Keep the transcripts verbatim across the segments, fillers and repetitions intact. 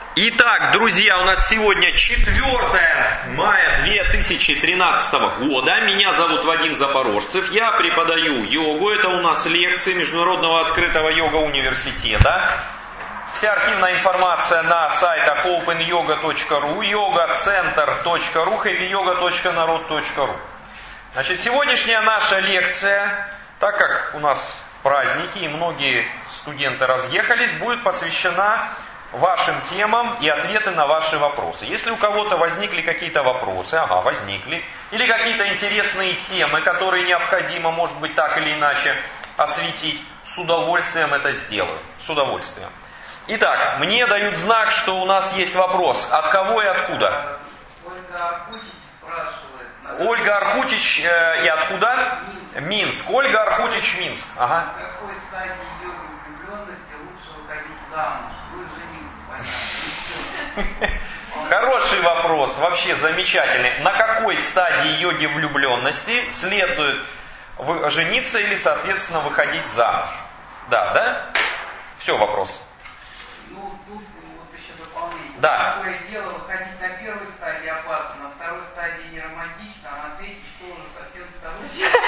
Итак, друзья, у нас сегодня четвёртое мая две тысячи тринадцатого года. Меня зовут Вадим Запорожцев. Я преподаю йогу. Это у нас лекции Международного открытого йога-университета. Вся архивная информация на сайтах оупен йога точка ру, йога центр точка ру, хэппи йога точка народ точка ру. Значит, сегодняшняя наша лекция, так как у нас праздники и многие студенты разъехались, будет посвящена вашим темам и ответы на ваши вопросы. Если у кого-то возникли какие-то вопросы, ага, возникли, или какие-то интересные темы, которые необходимо, может быть, так или иначе осветить, с удовольствием это сделаю. С удовольствием. Итак, мне дают знак, что у нас есть вопрос. От кого и откуда? Ольга Архутич спрашивает. Ольга Архутич э, и откуда? Минск. Минск. Ольга Архутич, Минск. Ага. В какой стадии йоги влюбленности лучше выходить замуж? Вы жениться, понятно. Хороший вопрос, вообще замечательный. На какой стадии йоги влюбленности следует жениться или, соответственно, выходить замуж? Да, да? Все, вопрос. Ну, тут вот еще дополнение. Да. Такое дело, выходить на первой стадии опасно, на второй стадии не романтично, а на третьей что уже совсем второй.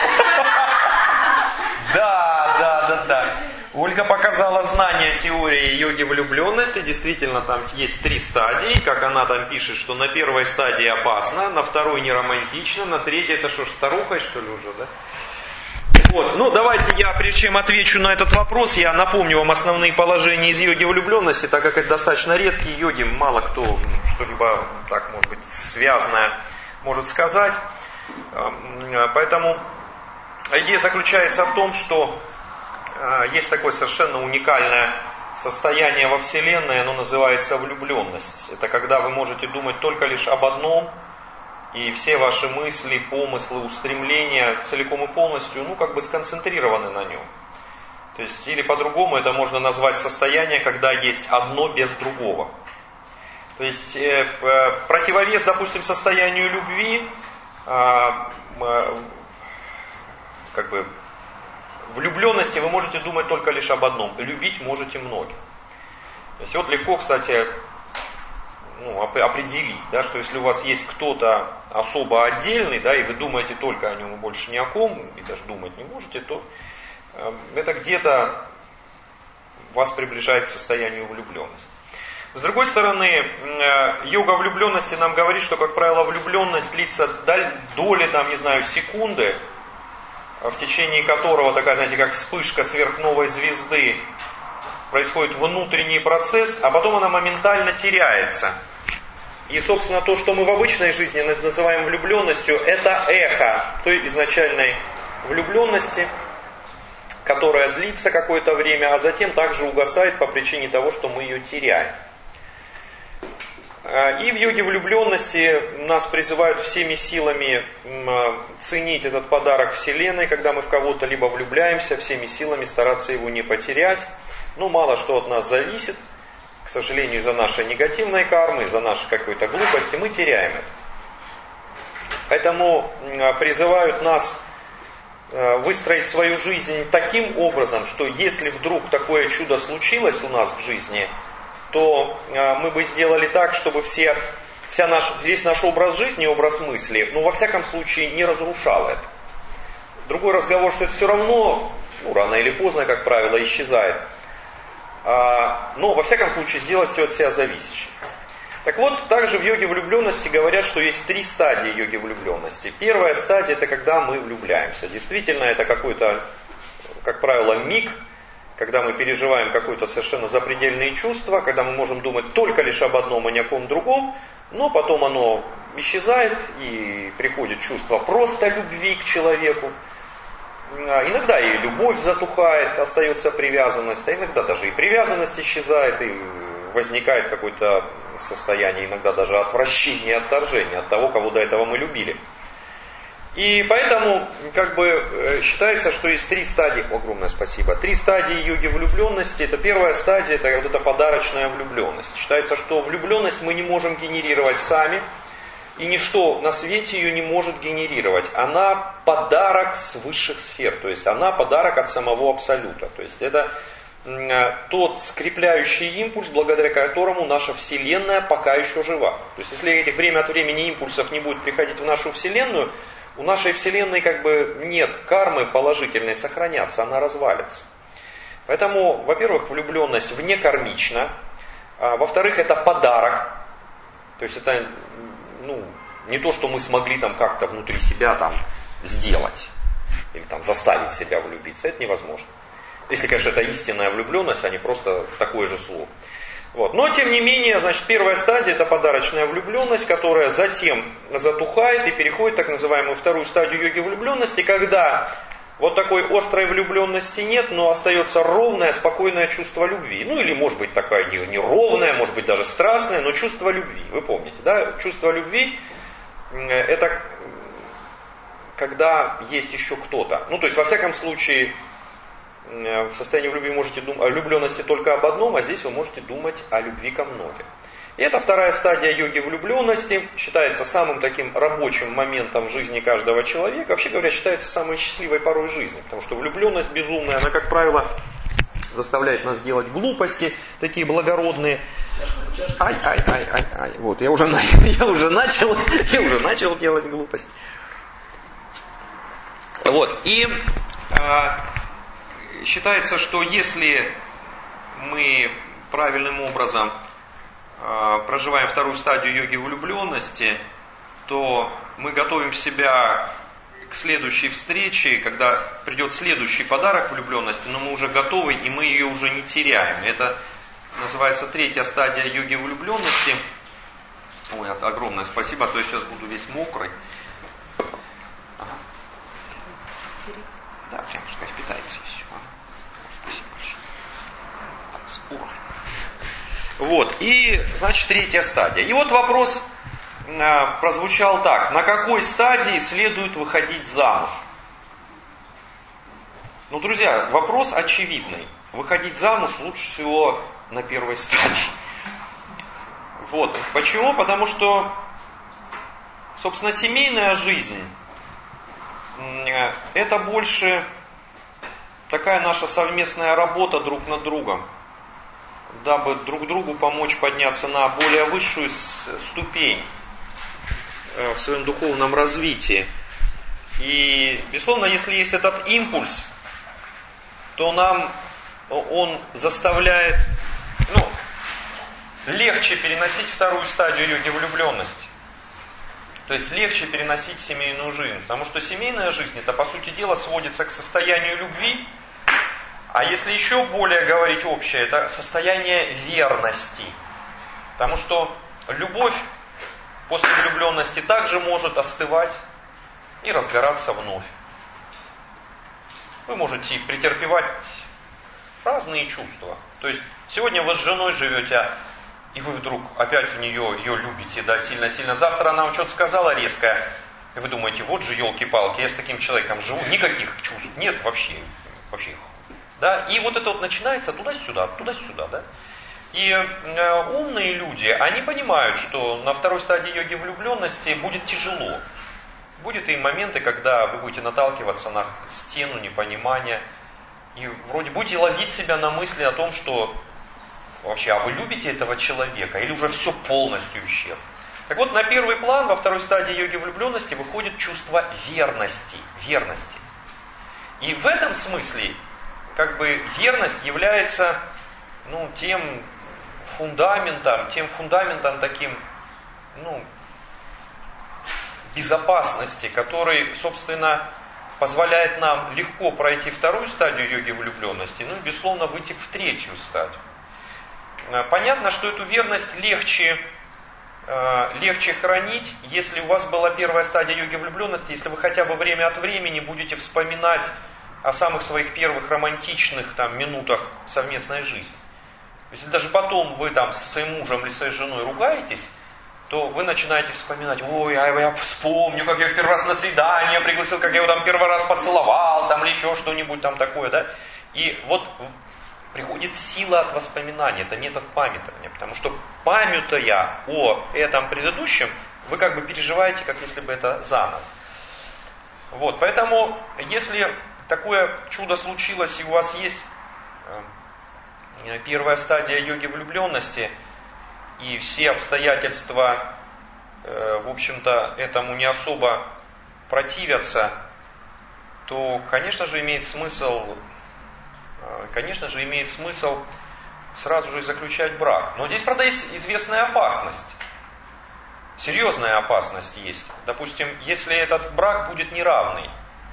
Да, да, да, да. Ольга показала знание теории йоги влюбленности. Действительно, там есть три стадии. Как она там пишет, что на первой стадии опасно, на второй не романтично, на третьей это что ж, старухой, что ли, уже, да? Вот. Ну, давайте я, прежде чем отвечу на этот вопрос, я напомню вам основные положения из йоги влюбленности, так как это достаточно редкие йоги, мало кто что-либо, так, может быть, связанное может сказать. Поэтому идея заключается в том, что есть такое совершенно уникальное состояние во Вселенной, оно называется влюбленность. Это когда вы можете думать только лишь об одном, и все ваши мысли, помыслы, устремления целиком и полностью, ну, как бы сконцентрированы на нем. То есть, или по-другому это можно назвать состояние, когда есть одно без другого. То есть, э, э, противовес, допустим, состоянию любви, э, э, как бы, влюбленности вы можете думать только лишь об одном. Любить можете многих. То есть, вот легко, кстати, ну, определить, да, что если у вас есть кто-то особо отдельный, да, и вы думаете только о нем и больше ни о ком, и даже думать не можете, то э, это где-то вас приближает к состоянию влюбленности. С другой стороны, э, йога влюбленности нам говорит, что, как правило, влюбленность длится доли, там, не знаю, секунды, в течение которого такая, знаете, как вспышка сверхновой звезды, происходит внутренний процесс, а потом она моментально теряется. И, собственно, то, что мы в обычной жизни называем влюбленностью, это эхо той изначальной влюбленности, которая длится какое-то время, а затем также угасает по причине того, что мы ее теряем. И в йоге влюбленности нас призывают всеми силами ценить этот подарок Вселенной, когда мы в кого-то либо влюбляемся, всеми силами стараться его не потерять. Ну, мало что от нас зависит. К сожалению, из-за нашей негативной кармы, из-за нашей какой-то глупости мы теряем это. Поэтому призывают нас выстроить свою жизнь таким образом, что если вдруг такое чудо случилось у нас в жизни, то мы бы сделали так, чтобы все, вся наш, весь наш образ жизни, образ мысли, ну, во всяком случае, не разрушал это. Другой разговор, что это все равно, ну, рано или поздно, как правило, исчезает. Но, во всяком случае, сделать все от себя зависящее. Так вот, также в йоге влюбленности говорят, что есть три стадии йоги влюбленности. Первая стадия – это когда мы влюбляемся. Действительно, это какой-то, как правило, миг, когда мы переживаем какое-то совершенно запредельные чувства, когда мы можем думать только лишь об одном, а не о ком другом, но потом оно исчезает, и приходит чувство просто любви к человеку. Иногда и любовь затухает, остается привязанность, а иногда даже и привязанность исчезает, и возникает какое-то состояние, иногда даже отвращения, отторжения от того, кого до этого мы любили. И поэтому как бы считается, что есть три стадии, огромное спасибо, три стадии йоги влюбленности. Это первая стадия, это вот эта подарочная влюбленность. Считается, что влюбленность мы не можем генерировать сами, и ничто на свете ее не может генерировать. Она подарок с высших сфер, то есть она подарок от самого Абсолюта. То есть это тот скрепляющий импульс, благодаря которому наша Вселенная пока еще жива. То есть, если этих время от времени импульсов не будет приходить в нашу Вселенную, у нашей Вселенной как бы нет кармы положительной сохраняться, она развалится. Поэтому, во-первых, влюбленность вне кармична, а, во-вторых, это подарок. То есть это ну, не то, что мы смогли там как-то внутри себя там сделать или там заставить себя влюбиться, это невозможно. Если, конечно, это истинная влюбленность, а не просто такое же слово. Вот. Но, тем не менее, значит, первая стадия – это подарочная влюбленность, которая затем затухает и переходит в так называемую вторую стадию йоги влюбленности, когда вот такой острой влюбленности нет, но остается ровное, спокойное чувство любви. Ну, или, может быть, такая не, не ровная, может быть, даже страстная, но чувство любви. Вы помните, да? Чувство любви – это когда есть еще кто-то. Ну, то есть, во всяком случае, в состоянии любви можете думать о влюбленности только об одном, а здесь вы можете думать о любви ко многим. И это вторая стадия йоги влюбленности, считается самым таким рабочим моментом в жизни каждого человека. Вообще говоря, считается самой счастливой порой жизни, потому что влюбленность безумная, она, как правило, заставляет нас делать глупости, такие благородные. Ай, ай, ай, ай, ай. Вот, я уже начал, я уже начал, я уже начал делать глупость. Вот, и а, считается, что если мы правильным образом а, проживаем вторую стадию йоги влюбленности, то мы готовим себя к следующей встрече, когда придет следующий подарок влюбленности, но мы уже готовы, и мы ее уже не теряем. Это называется третья стадия йоги влюбленности. Ой, огромное спасибо, а то я сейчас буду весь мокрый. Ага. Да, прям пускай питается и все. Спасибо большое. Ура. Вот, и, значит, третья стадия. И вот вопрос э, прозвучал так. На какой стадии следует выходить замуж? Ну, друзья, вопрос очевидный. Выходить замуж лучше всего на первой стадии. Вот. Почему? Потому что, собственно, семейная жизнь э, это больше такая наша совместная работа друг над другом, дабы друг другу помочь подняться на более высшую ступень в своем духовном развитии. И, безусловно, если есть этот импульс, то нам он заставляет ну, легче переносить вторую стадию йоги влюбленности. То есть легче переносить семейную жизнь. Потому что семейная жизнь, это, по сути дела, сводится к состоянию любви. А если еще более говорить общее, это состояние верности. Потому что любовь после влюбленности также может остывать и разгораться вновь. Вы можете претерпевать разные чувства. То есть сегодня вы с женой живете, и вы вдруг опять в нее, ее любите, да, сильно-сильно. Завтра она вам что-то сказала резкое, и вы думаете, вот же елки-палки, я с таким человеком живу, никаких чувств нет вообще, вообще. Да? И вот это вот начинается туда-сюда, туда-сюда, да. И э, умные люди, они понимают, что на второй стадии йоги влюбленности будет тяжело. Будут и моменты, когда вы будете наталкиваться на стену непонимания, и вроде будете ловить себя на мысли о том, что вообще, а вы любите этого человека, или уже все полностью исчезло. Так вот, на первый план во второй стадии йоги влюбленности выходит чувство верности, верности. И в этом смысле, как бы, верность является, ну, тем фундаментом, тем фундаментом таким, ну, безопасности, который, собственно, позволяет нам легко пройти вторую стадию йоги влюбленности, ну и, безусловно, выйти в третью стадию. Понятно, что эту верность легче, э, легче хранить, если у вас была первая стадия йоги влюбленности, если вы хотя бы время от времени будете вспоминать о самых своих первых романтичных там, минутах совместной жизни. Если даже потом вы там со своим мужем или своей женой ругаетесь, то вы начинаете вспоминать, ой, а я вспомню, как я в первый раз на свидание пригласил, как я его там первый раз поцеловал, там, или еще что-нибудь там такое, да. И вот приходит сила от воспоминаний, это нет от памятования, потому что памятуя о этом предыдущем, вы как бы переживаете, как если бы это заново. Вот, поэтому, если такое чудо случилось, и у вас есть первая стадия йоги влюбленности, и все обстоятельства, в общем-то, этому не особо противятся, то, конечно же, имеет смысл, конечно же, имеет смысл сразу же заключать брак. Но здесь, правда, есть известная опасность. Серьезная опасность есть. Допустим, если этот брак будет неравный.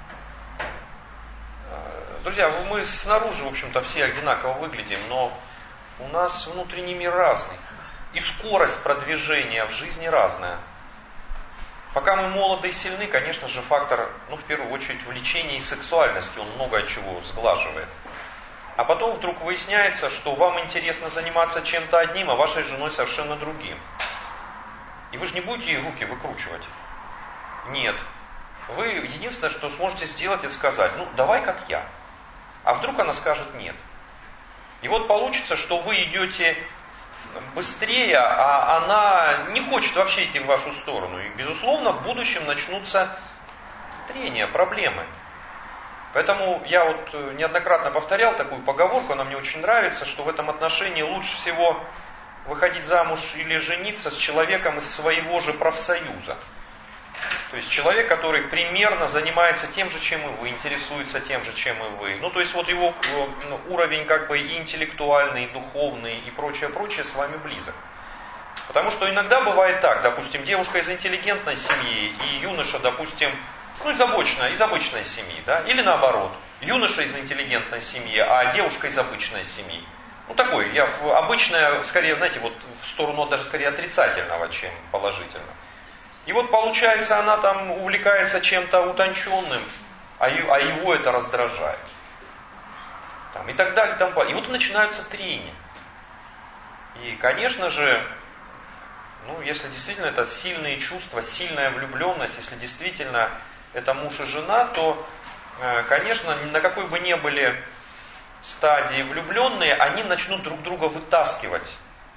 Друзья, мы снаружи, в общем-то, все одинаково выглядим, но у нас внутренний мир разный. И скорость продвижения в жизни разная. Пока мы молоды и сильны, конечно же, фактор, ну, в первую очередь, влечения и сексуальности, он много чего сглаживает. А потом вдруг выясняется, что вам интересно заниматься чем-то одним, а вашей женой совершенно другим. И вы же не будете ей руки выкручивать. Нет. Вы единственное, что сможете сделать, это сказать, ну, давай как я. А вдруг она скажет нет. И вот получится, что вы идете быстрее, а она не хочет вообще идти в вашу сторону. И, безусловно, в будущем начнутся трения, проблемы. Поэтому я вот неоднократно повторял такую поговорку, она мне очень нравится, что в этом отношении лучше всего выходить замуж или жениться с человеком из своего же профсоюза. То есть человек, который примерно занимается тем же, чем и вы, интересуется тем же, чем и вы. Ну, то есть вот его уровень как бы и интеллектуальный, и духовный, и прочее, прочее с вами близок. Потому что иногда бывает так, допустим, девушка из интеллигентной семьи и юноша, допустим, ну, из обычной, из обычной семьи, да, или наоборот, юноша из интеллигентной семьи, а девушка из обычной семьи. Ну, такой, я в обычное, скорее, знаете, вот в сторону даже скорее отрицательного, чем положительного. И вот получается, она там увлекается чем-то утонченным, а его это раздражает. Там, и так далее. Там, и вот начинаются трения. И, конечно же, ну, если действительно это сильные чувства, сильная влюбленность, если действительно это муж и жена, то, конечно, на какой бы ни были стадии влюбленные, они начнут друг друга вытаскивать.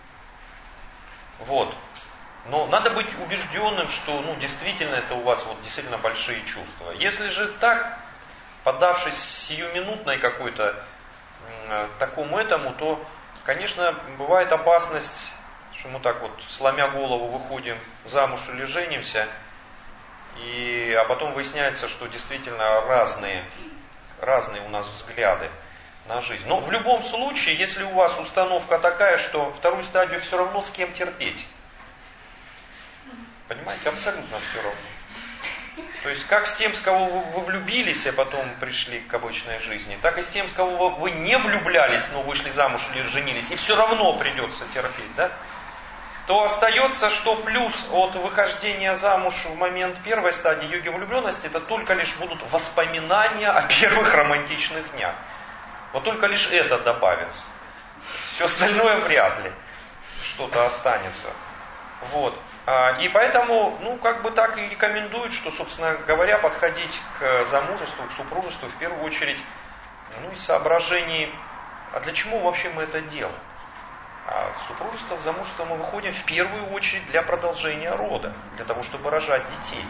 Вот. Но надо быть убежденным, что ну, действительно это у вас вот, действительно большие чувства. Если же так, поддавшись сиюминутной какой-то э, такому этому, то, конечно, бывает опасность, что мы так вот, сломя голову, выходим замуж или женимся, и, а потом выясняется, что действительно разные, разные у нас взгляды на жизнь. Но в любом случае, если у вас установка такая, что вторую стадию все равно с кем терпеть, понимаете, абсолютно все равно. То есть, как с тем, с кого вы влюбились, а потом пришли к обычной жизни, так и с тем, с кого вы не влюблялись, но вышли замуж или женились, и все равно придется терпеть, да? То остается, что плюс от выхождения замуж в момент первой стадии йоги влюбленности, это только лишь будут воспоминания о первых романтичных днях. Вот только лишь это добавится. Все остальное вряд ли что-то останется. Вот. И поэтому, ну, как бы так и рекомендуют, что, собственно говоря, подходить к замужеству, к супружеству в первую очередь, ну, из соображений, а для чего вообще мы это делаем? А в супружество, в замужество мы выходим в первую очередь для продолжения рода, для того, чтобы рожать детей.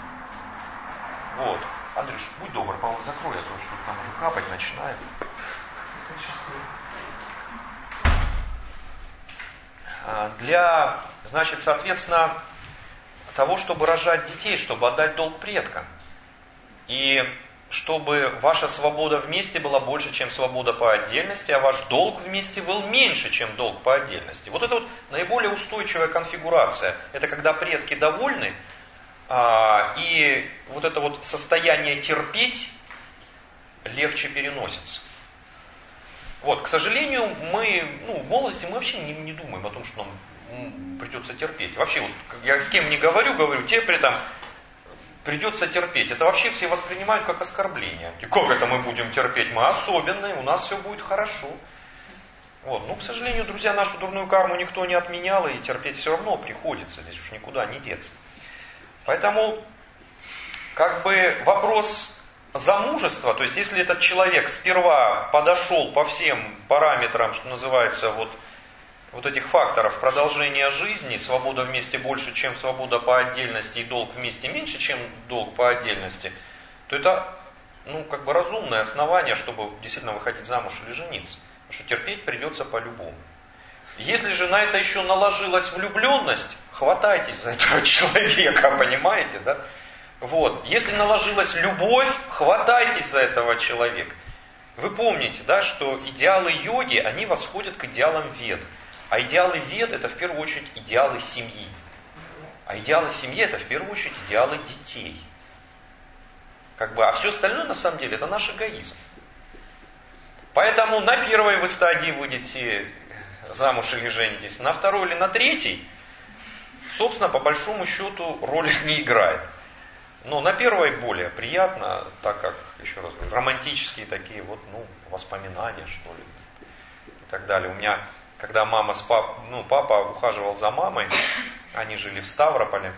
Вот. Андрюш, будь добр, по-моему, закрой, а то что там уже капать начинает. Для, значит, соответственно, того, чтобы рожать детей, чтобы отдать долг предкам. И чтобы ваша свобода вместе была больше, чем свобода по отдельности, а ваш долг вместе был меньше, чем долг по отдельности. Вот это вот наиболее устойчивая конфигурация. Это когда предки довольны, и вот это вот состояние терпеть легче переносится. Вот, к сожалению, мы, ну, в молодости мы вообще не, не думаем о том, что нам придется терпеть. Вообще, вот, я с кем не говорю, говорю, тебе при этом придется терпеть. Это вообще все воспринимают как оскорбление. И как это мы будем терпеть? Мы особенные, у нас все будет хорошо. Вот. Ну, к сожалению, друзья, нашу дурную карму никто не отменял, и терпеть все равно приходится, здесь уж никуда не деться. Поэтому, как бы вопрос замужества, то есть если этот человек сперва подошел по всем параметрам, что называется, вот, вот этих факторов продолжения жизни, свобода вместе больше, чем свобода по отдельности, и долг вместе меньше, чем долг по отдельности, то это, ну, как бы разумное основание, чтобы действительно выходить замуж или жениться. Потому что терпеть придется по-любому. Если же на это еще наложилась влюбленность, хватайтесь за этого человека, понимаете, да? Вот. Если наложилась любовь, хватайтесь за этого человека. Вы помните, да, что идеалы йоги, они восходят к идеалам вед. А идеалы вед это в первую очередь идеалы семьи. А идеалы семьи это в первую очередь идеалы детей. Как бы, а все остальное на самом деле это наш эгоизм. Поэтому на первой вы стадии выйдете замуж или женитесь, на второй или на третьей, собственно, по большому счету роли не играет. Но на первой более приятно, так как, еще раз говорю, романтические такие вот, ну, воспоминания, что ли, и так далее. У меня, когда мама с пап, ну, папа ухаживал за мамой, они жили в Ставрополе,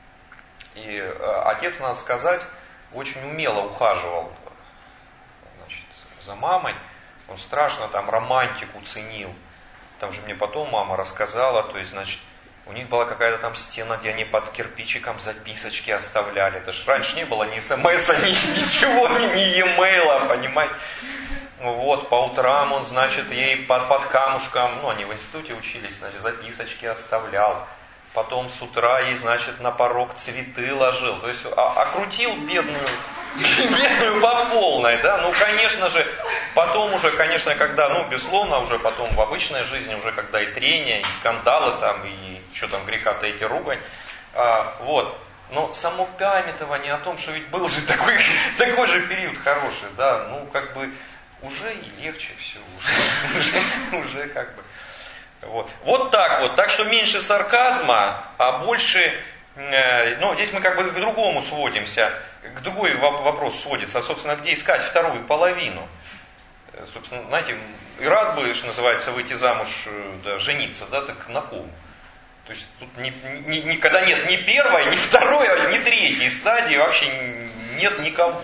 и отец, надо сказать, очень умело ухаживал, значит, за мамой. Он страшно там романтику ценил. Там же мне потом мама рассказала, то есть, значит, у них была какая-то там стена, где они под кирпичиком записочки оставляли. Это ж раньше не было ни смс, ни ничего, ни, ни e-mail, понимаете. Вот, по утрам он, значит, ей под, под камушком, ну, они в институте учились, значит, записочки оставлял. Потом с утра ей, значит, на порог цветы ложил. То есть, а, окрутил бедную, бедную по полной, да. Ну, конечно же, потом уже, конечно, когда, ну, безусловно, уже потом в обычной жизни, уже когда и трения, и скандалы там, и что там греха таить, и ругань. А, вот. Но само памятование о том, что ведь был же такой, такой же период хороший, да, ну, как бы, уже и легче все, уже, уже, уже как бы. Вот. Вот так вот. Так что меньше сарказма, а больше, э, ну, здесь мы как бы к другому сводимся, к другой вопрос сводится, а, собственно, где искать вторую половину. Собственно, знаете, и рад бы, что называется, выйти замуж, да, жениться, да, так на ком? То есть тут ни, ни, ни, когда нет ни первой, ни второй, ни третьей стадии, вообще нет никого.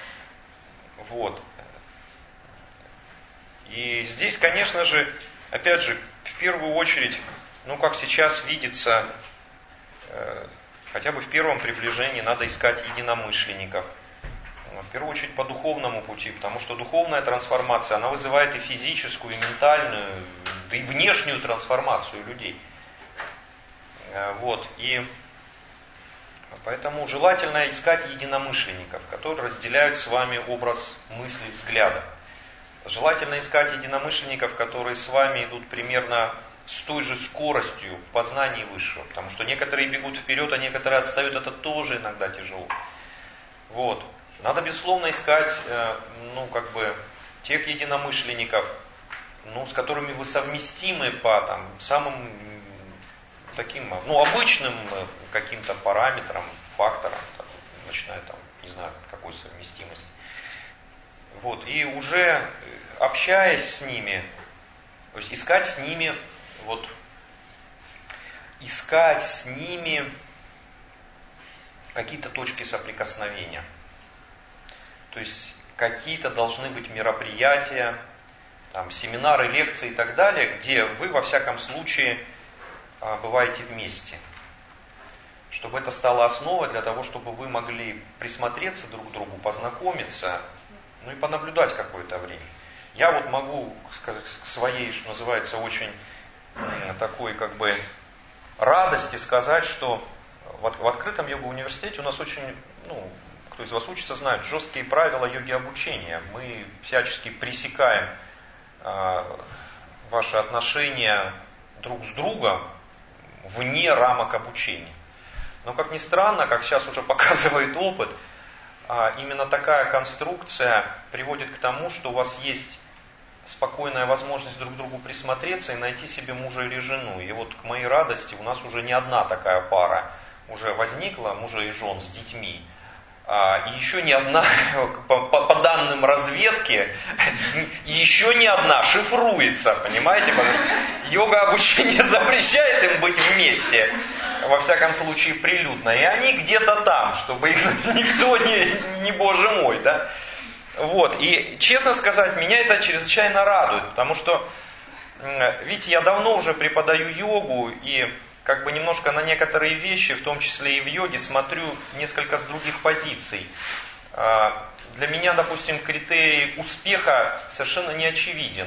Вот. И здесь, конечно же, опять же, в первую очередь, ну как сейчас видится, э, хотя бы в первом приближении надо искать единомышленников. В первую очередь по духовному пути, потому что духовная трансформация, она вызывает и физическую, и ментальную, да и внешнюю трансформацию людей. Э, вот, и поэтому желательно искать единомышленников, которые разделяют с вами образ мысли, взгляда. Желательно искать единомышленников, которые с вами идут примерно с той же скоростью в познании высшего. Потому что некоторые бегут вперед, а некоторые отстают, это тоже иногда тяжело. Вот. Надо, безусловно, искать, ну, как бы, тех единомышленников, ну, с которыми вы совместимы по там, самым таким, ну, обычным каким-то параметрам, факторам, там, начиная там, не знаю, какой совместимости. Вот, и уже общаясь с ними, то есть искать с ними, вот, искать с ними какие-то точки соприкосновения. То есть какие-то должны быть мероприятия, там, семинары, лекции и так далее, где вы во всяком случае бываете вместе. Чтобы это стало основой для того, чтобы вы могли присмотреться друг к другу, познакомиться, ну и понаблюдать какое-то время. Я вот могу сказать, к своей, что называется, очень такой как бы радости сказать, что в, в открытом йога-университете у нас очень, ну, кто из вас учится, знают, жесткие правила йоги обучения. Мы всячески пресекаем э, ваши отношения друг с другом вне рамок обучения. Но, как ни странно, как сейчас уже показывает опыт, именно такая конструкция приводит к тому, что у вас есть спокойная возможность друг к другу присмотреться и найти себе мужа или жену. И вот к моей радости у нас уже не одна такая пара уже возникла, мужа и жен с детьми. И еще не одна, по, по, по данным разведки, еще не одна шифруется, понимаете? Потому что йога обучение запрещает им быть вместе, во всяком случае прилюдно. И они где-то там, чтобы их никто не, не боже мой, да? Вот. И, честно сказать, меня это чрезвычайно радует, потому что, видите, я давно уже преподаю йогу, и как бы немножко на некоторые вещи, в том числе и в йоге, смотрю несколько с других позиций. Для меня, допустим, критерий успеха совершенно не очевиден.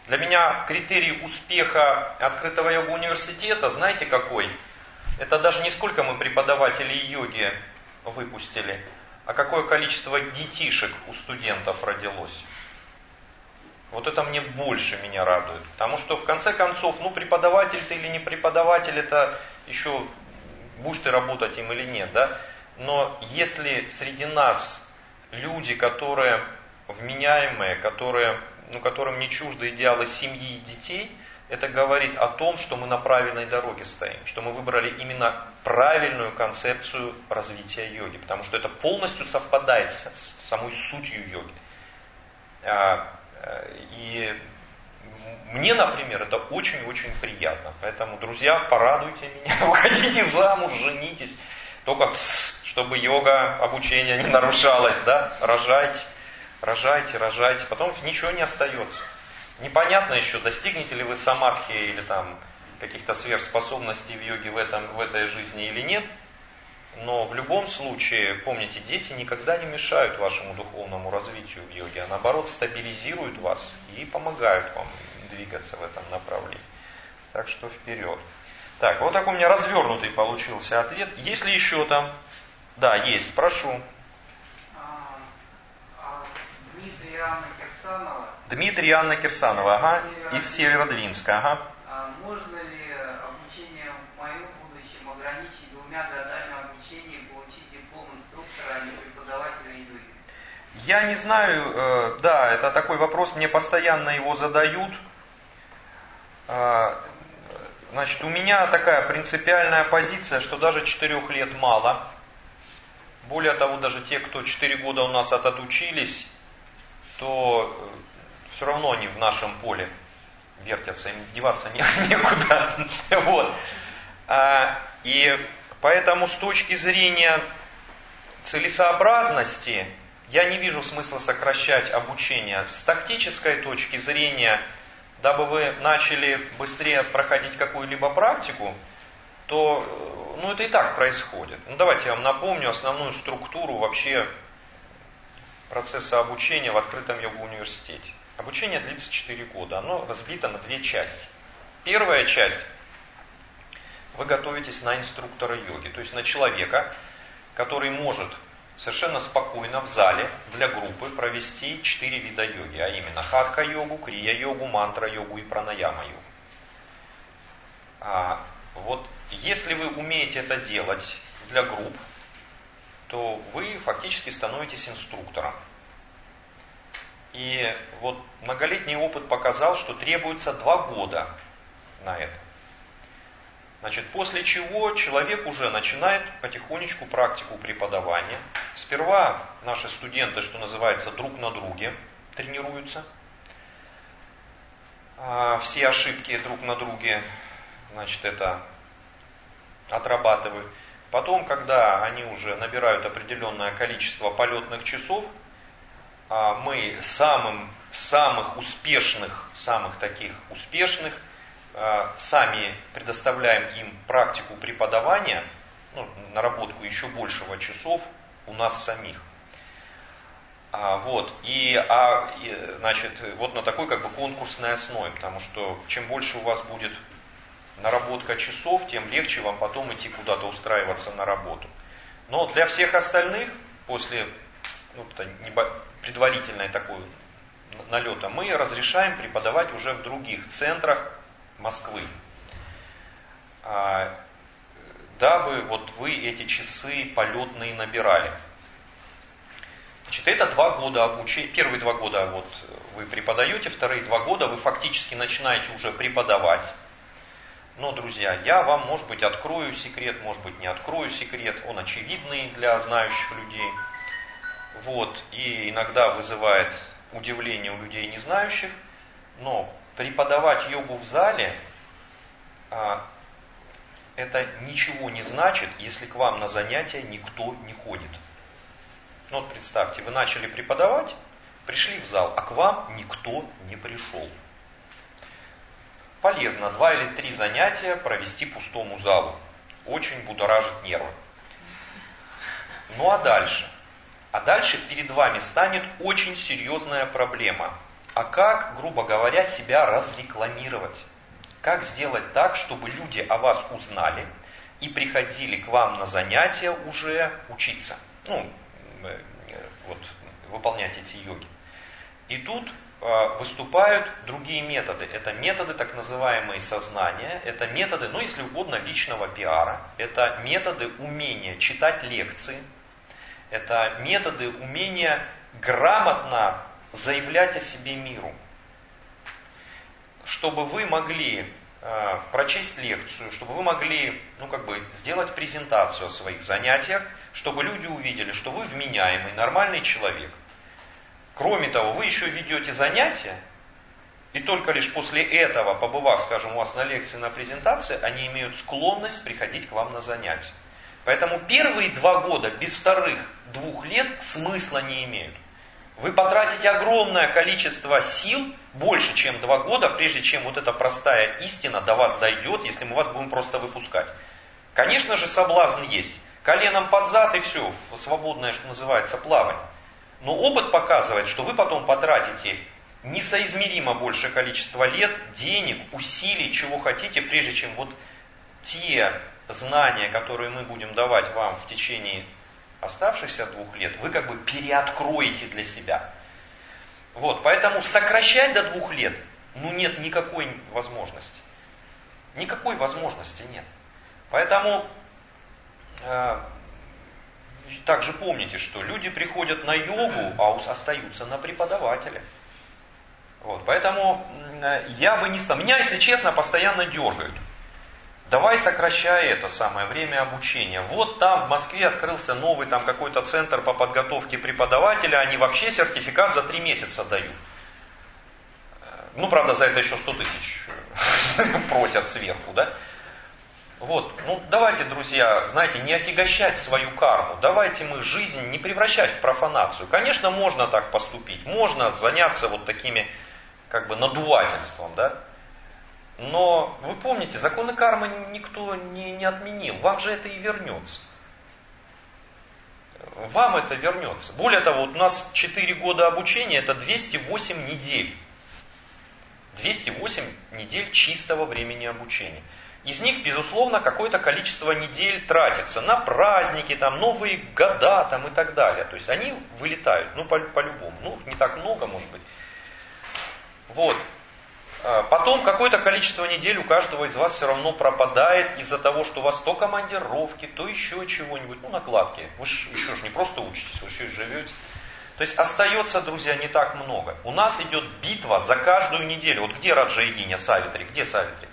Для меня критерий успеха открытого йога-университета, знаете какой? Это даже не сколько мы преподавателей йоги выпустили, а какое количество детишек у студентов родилось. Вот это мне больше меня радует. Потому что в конце концов, ну преподаватель ты или не преподаватель, это еще будешь ты работать им или нет, да? Но если среди нас люди, которые вменяемые, которые, ну, которым не чужды идеалы семьи и детей, это говорит о том, что мы на правильной дороге стоим, что мы выбрали именно правильную концепцию развития йоги, потому что это полностью совпадает с самой сутью йоги. И мне, например, это очень-очень приятно. Поэтому, друзья, порадуйте меня, выходите замуж, женитесь. Только чтобы йога, обучение не нарушалось, да? Рожайте, рожайте, рожайте. Потом ничего не остается. Непонятно еще, достигнете ли вы самадхи или там каких-то сверхспособностей в йоге в, этом, в этой жизни или нет. Но в любом случае, помните, дети никогда не мешают вашему духовному развитию в йоге, а наоборот стабилизируют вас и помогают вам двигаться в этом направлении. Так что вперед. Так, вот такой у меня развернутый получился ответ. Есть ли еще там? Да, есть, прошу. А, а Дмитрий Анна Кирсанова. Дмитрий Анна Кирсанова, ага, из Северодвинска, ага. А можно ли обучение в моем будущем ограничить двумя годами обучения и получить диплом инструктора, а не преподавателя йоги? Я не знаю, э, да, это такой вопрос, мне постоянно его задают. Э, значит, у меня такая принципиальная позиция, что даже четырех лет мало. Более того, даже те, кто четыре года у нас отучились, то все равно они в нашем поле вертятся, им деваться некуда. Вот. И поэтому с точки зрения целесообразности я не вижу смысла сокращать обучение. С тактической точки зрения, дабы вы начали быстрее проходить какую-либо практику, то ну, это и так происходит. Ну, давайте я вам напомню основную структуру вообще процесса обучения в открытом йога-университете. Обучение длится четыре года, оно разбито на две части. Первая часть – вы готовитесь на инструктора йоги, то есть на человека, который может совершенно спокойно в зале для группы провести четыре вида йоги, а именно хатха-йогу, крия-йогу, мантра-йогу и пранаяма-йогу. А, вот если вы умеете это делать для групп, то вы фактически становитесь инструктором. И вот многолетний опыт показал, что требуется два года на это. Значит, после чего человек уже начинает потихонечку практику преподавания. Сперва наши студенты, что называется, друг на друге тренируются. Все ошибки друг на друге, значит, это отрабатывают. Потом, когда они уже набирают определенное количество полетных часов, мы самым, самых успешных, самых таких успешных, сами предоставляем им практику преподавания, ну, наработку еще большего часов у нас самих. А, вот, и, а, и, значит, вот на такой как бы конкурсной основе, потому что чем больше у вас будет наработка часов, тем легче вам потом идти куда-то устраиваться на работу. Но для всех остальных, после ну, предварительной такой налета, мы разрешаем преподавать уже в других центрах Москвы, дабы вот вы эти часы полетные набирали. Значит, это два года обучения. Первые два года вот вы преподаете, вторые два года вы фактически начинаете уже преподавать. Но, друзья, я вам, может быть, открою секрет, может быть, не открою секрет. Он очевидный для знающих людей. Вот, и иногда вызывает удивление у людей не знающих. Но преподавать йогу в зале, а, это ничего не значит, если к вам на занятия никто не ходит. Ну вот представьте, вы начали преподавать, пришли в зал, а к вам никто не пришел. Полезно два или три занятия провести пустому залу. Очень будоражит нервы. Ну а дальше? А дальше перед вами станет очень серьезная проблема. а как, грубо говоря, себя разрекламировать. Как сделать так, чтобы люди о вас узнали и приходили к вам на занятия уже учиться. Ну, вот, выполнять эти йоги. И тут выступают другие методы. Это методы так называемые сознания, это методы, ну если угодно, личного пиара, это методы умения читать лекции, это методы умения грамотно заявлять о себе миру. Чтобы вы могли э, прочесть лекцию, чтобы вы могли, ну как бы, сделать презентацию о своих занятиях, чтобы люди увидели, что вы вменяемый, нормальный человек. Кроме того, вы еще ведете занятия, и только лишь после этого, побывав, скажем, у вас на лекции, на презентации, они имеют склонность приходить к вам на занятия. Поэтому первые два года без вторых двух лет смысла не имеют. Вы потратите огромное количество сил, больше, чем два года, прежде чем вот эта простая истина до вас дойдет, если мы вас будем просто выпускать. Конечно же, соблазн есть. Коленом под зад и все, свободное, что называется, плавание. Но опыт показывает, что вы потом потратите несоизмеримо большее количество лет, денег, усилий, чего хотите, прежде чем вот те знания, которые мы будем давать вам в течение оставшихся двух лет, вы как бы переоткроете для себя. Вот, поэтому сокращать до двух лет, ну нет никакой возможности. Никакой возможности нет. Поэтому э, также помните, что люди приходят на йогу, а остаются на преподавателя. Вот, поэтому э, я бы не стал. Меня, если честно, постоянно дергают. Давай сокращай это самое время обучения. Вот там в Москве открылся новый там какой-то центр по подготовке преподавателя, они вообще сертификат за три месяца дают. Ну, правда, за это еще сто тысяч просят сверху, да? Вот, ну давайте, друзья, знаете, не отягощать свою карму. Давайте мы жизнь не превращать в профанацию. Конечно, можно так поступить, можно заняться вот такими, как бы, надувательством, да? Но вы помните, законы кармы никто не, не отменил. Вам же это и вернется. Вам это вернется. Более того, вот у нас четыре года обучения, это двести восемь недель. двести восемь недель чистого времени обучения. Из них, безусловно, какое-то количество недель тратится на праздники, там, новые года там, и так далее. То есть они вылетают, ну, по- по-любому. Ну, не так много, может быть. Вот. Потом какое-то количество недель у каждого из вас все равно пропадает из-за того, что у вас то командировки, то еще чего-нибудь, ну накладки. Вы же еще же не просто учитесь, вы еще и живете. То есть остается, друзья, не так много. У нас идет битва за каждую неделю. Вот где Раджа Йогиня, Савитри? Где Савитри?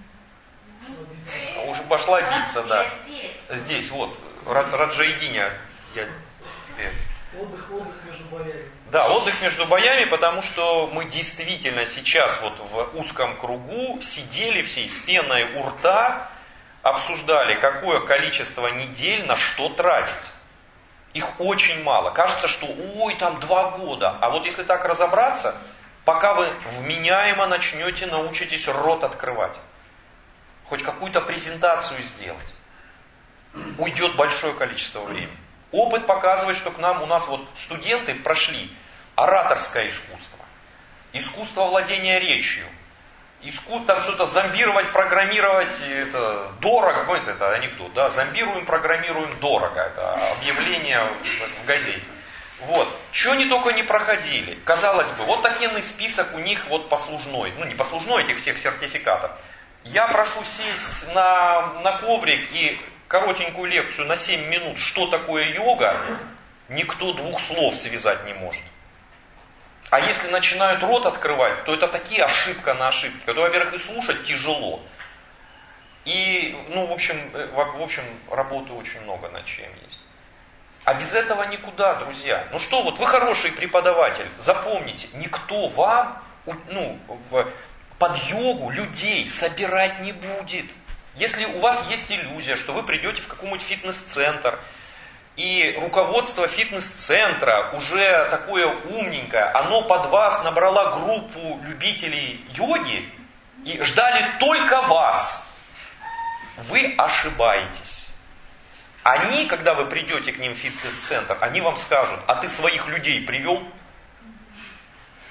Уже пошла биться, да. Здесь, вот. Раджа Йогиня. Я... Отдых, отдых между боями. Да, отдых между боями, потому что мы действительно сейчас вот в узком кругу сидели все с пеной у рта, обсуждали, какое количество недель на что тратить. Их очень мало. Кажется, что ой, там два года. А вот если так разобраться, пока вы вменяемо начнете, научитесь рот открывать, хоть какую-то презентацию сделать, уйдет большое количество времени. Опыт показывает, что к нам, у нас вот студенты прошли ораторское искусство, искусство владения речью, искусство там что-то зомбировать, программировать, это дорого, понимаете, это анекдот, да, зомбируем, программируем дорого, это объявление в газете. Вот, что они только не проходили. Казалось бы, вот такенный список у них вот послужной, ну не послужной этих всех сертификатов. Я прошу сесть на, на коврик и коротенькую лекцию на семь минут, что такое йога, никто двух слов связать не может. А если начинают рот открывать, то это такие ошибка на ошибке, которые, во-первых, и слушать тяжело. И, ну, в общем, в общем, работы очень много над чем есть. А без этого никуда, друзья. Ну что, вот вы хороший преподаватель, запомните, никто вам, ну, в, под йогу людей собирать не будет. Если у вас есть иллюзия, что вы придете в какой-нибудь фитнес-центр, и руководство фитнес-центра уже такое умненькое, оно под вас набрало группу любителей йоги и ждали только вас, вы ошибаетесь. Они, когда вы придете к ним в фитнес-центр, они вам скажут, а ты своих людей привел?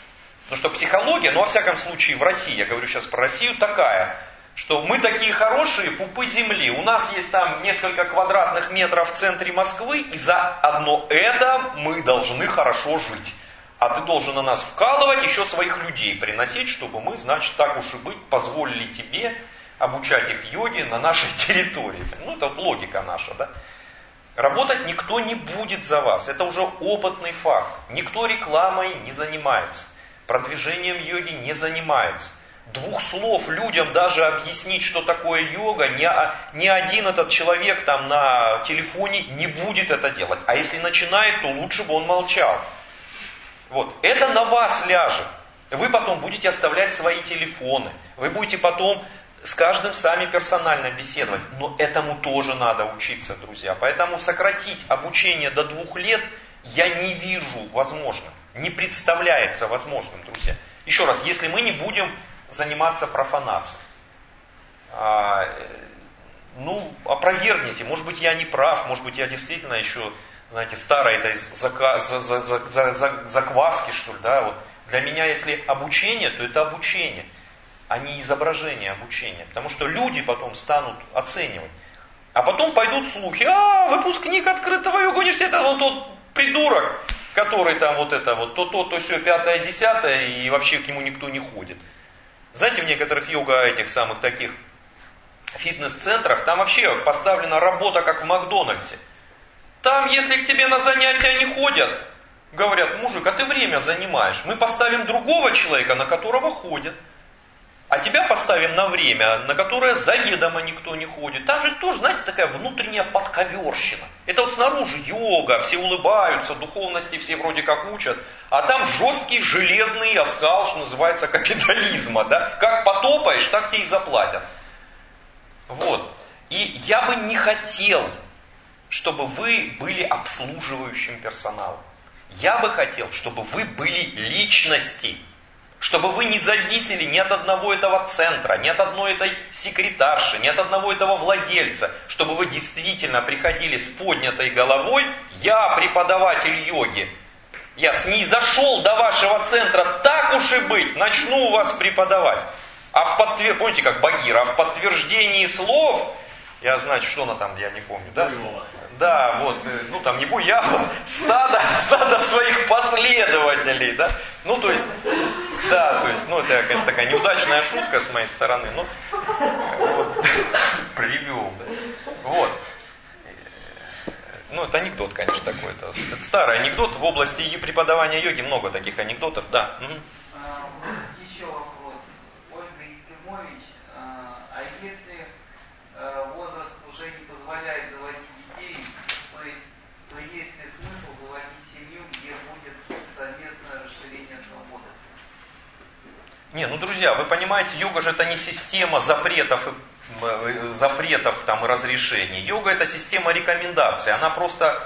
Потому что психология, ну во всяком случае в России, я говорю сейчас про Россию, такая, что мы такие хорошие пупы земли. У нас есть там несколько квадратных метров в центре Москвы, и за одно это мы должны хорошо жить. А ты должен на нас вкалывать, еще своих людей приносить, чтобы мы, значит, так уж и быть, позволили тебе обучать их йоге на нашей территории. Ну, это вот логика наша, да? Работать никто не будет за вас. Это уже опытный факт. Никто рекламой не занимается. Продвижением йоги не занимается. Двух слов людям даже объяснить, что такое йога, ни, ни один этот человек там на телефоне не будет это делать. А если начинает, то лучше бы он молчал. Вот. Это на вас ляжет. Вы потом будете оставлять свои телефоны. Вы будете потом с каждым сами персонально беседовать. Но этому тоже надо учиться, друзья. Поэтому сократить обучение до двух лет я не вижу возможным. Не представляется возможным, друзья. Еще раз, если мы не будем заниматься профанацией. А, ну, опровергните. Может быть, я не прав. Может быть, я действительно еще, знаете, старой этой зака, за, за, за, за, за, закваски, что ли, да. Вот. Для меня, если обучение, то это обучение, а не изображение обучения. Потому что люди потом станут оценивать. А потом пойдут слухи. А, выпускник открытого йога университета, вот тот придурок, который там вот это вот, то, то, то, все, пятое, десятое, и вообще к нему никто не ходит. Знаете, в некоторых йога этих самых таких фитнес-центрах, там вообще поставлена работа, как в Макдональдсе. Там, если к тебе на занятия не ходят, говорят, мужик, а ты время занимаешь. Мы поставим другого человека, на которого ходят. А тебя поставим на время, на которое заведомо никто не ходит. Там же тоже, знаете, такая внутренняя подковерщина. Это вот снаружи йога, все улыбаются, духовности все вроде как учат. А там жесткий железный оскал, что называется, капитализма. Да? Как потопаешь, так тебе и заплатят. Вот. И я бы не хотел, чтобы вы были обслуживающим персоналом. Я бы хотел, чтобы вы были личности. Чтобы вы не зависели ни от одного этого центра, ни от одной этой секретарши, ни от одного этого владельца. Чтобы вы действительно приходили с поднятой головой. Я преподаватель йоги. Я снизошел до вашего центра, так уж и быть, начну вас преподавать. А в подтверждении, помните, как Багира, а в подтверждении слов, я, значит, что она там, я не помню, да? Да, вот, ну там не бу, я вот стадо, стадо своих последователей, да? Ну, то есть, да, то есть, ну, это, конечно, такая неудачная шутка с моей стороны, но вот, привел, да. Вот. Ну, это анекдот, конечно, такой, это, это старый анекдот, в области преподавания йоги много таких анекдотов, да. Угу. Еще вопрос. Ольга Ефимович, а если возраст уже не позволяет заводить детей, то есть, то есть ли смысл заводить семью, где будет совместное расширение свободы? Не, ну, друзья, вы понимаете, йога же это не система запретов и запретов там, и разрешений. Йога это система рекомендаций. Она просто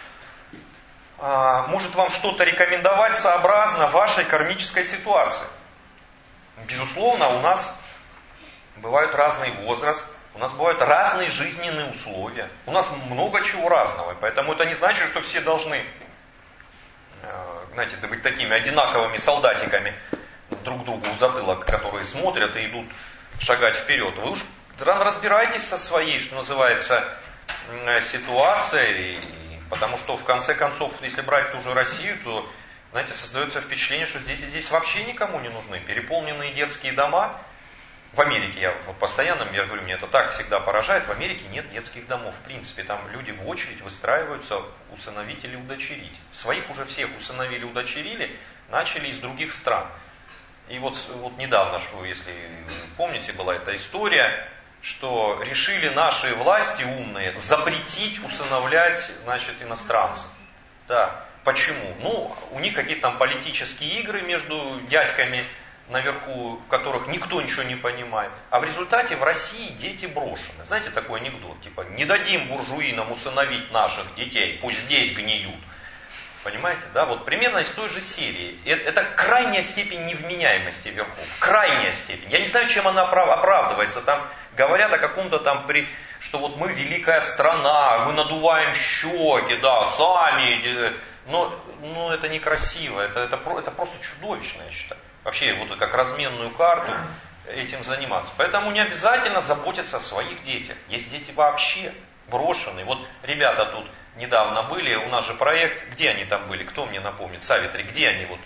а, может вам что-то рекомендовать сообразно вашей кармической ситуации. Безусловно, у нас бывают разный возраст, у нас бывают разные жизненные условия. У нас много чего разного. Поэтому это не значит, что все должны, знаете, быть такими одинаковыми солдатиками друг другу в затылок, которые смотрят и идут шагать вперед. Вы уж разбирайтесь со своей, что называется, ситуацией, потому что в конце концов, если брать ту же Россию, то, знаете, создается впечатление, что здесь, здесь вообще никому не нужны. Переполненные детские дома. В Америке, я постоянно, я говорю, мне это так всегда поражает, в Америке нет детских домов. В принципе, там люди в очередь выстраиваются усыновить или удочерить. Своих уже всех усыновили, удочерили, начали из других стран. И вот, вот недавно, что, если помните, была эта история, что решили наши власти умные запретить усыновлять, значит, иностранцев. Да. Почему? Ну, у них какие-то там политические игры между дядьками наверху, в которых никто ничего не понимает. А в результате в России дети брошены. Знаете такой анекдот? Типа, не дадим буржуинам усыновить наших детей, пусть здесь гниют. Понимаете, да? Вот примерно из той же серии. Это, это крайняя степень невменяемости вверху. Крайняя степень. Я не знаю, чем она оправдывается. Там говорят о каком-то там, при, что вот мы великая страна, мы надуваем щеки, да, сами. Но, но это некрасиво. Это, это, это просто чудовищно, я считаю. Вообще, вот как разменную карту этим заниматься. Поэтому не обязательно заботиться о своих детях. Есть дети вообще брошенные. Вот ребята тут недавно были, у нас же проект, где они там были, кто мне напомнит, Савитри, где они вот?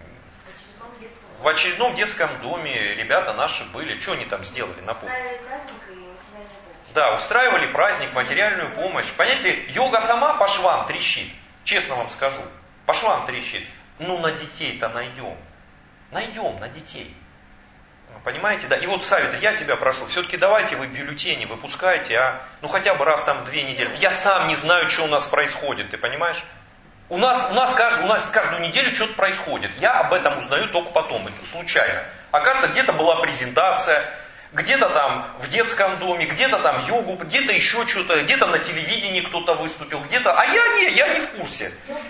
В очередном детском доме ребята наши были. Что они там сделали, напомню? Да, устраивали праздник, материальную помощь. Понимаете, йога сама по швам трещит. Честно вам скажу. По швам трещит. Ну, на детей-то найдем. Найдем на детей. Понимаете, да? И вот, Савитри, я тебя прошу, все-таки давайте вы бюллетени выпускайте, а? Ну, хотя бы раз там в две недели. Я сам не знаю, что у нас происходит, ты понимаешь? У нас, у нас, каждую, у нас каждую неделю что-то происходит. Я об этом узнаю только потом, случайно. Оказывается, где-то была презентация, где-то там в детском доме, где-то там йогу, где-то еще что-то, где-то на телевидении кто-то выступил, где-то... А я не, я не в курсе.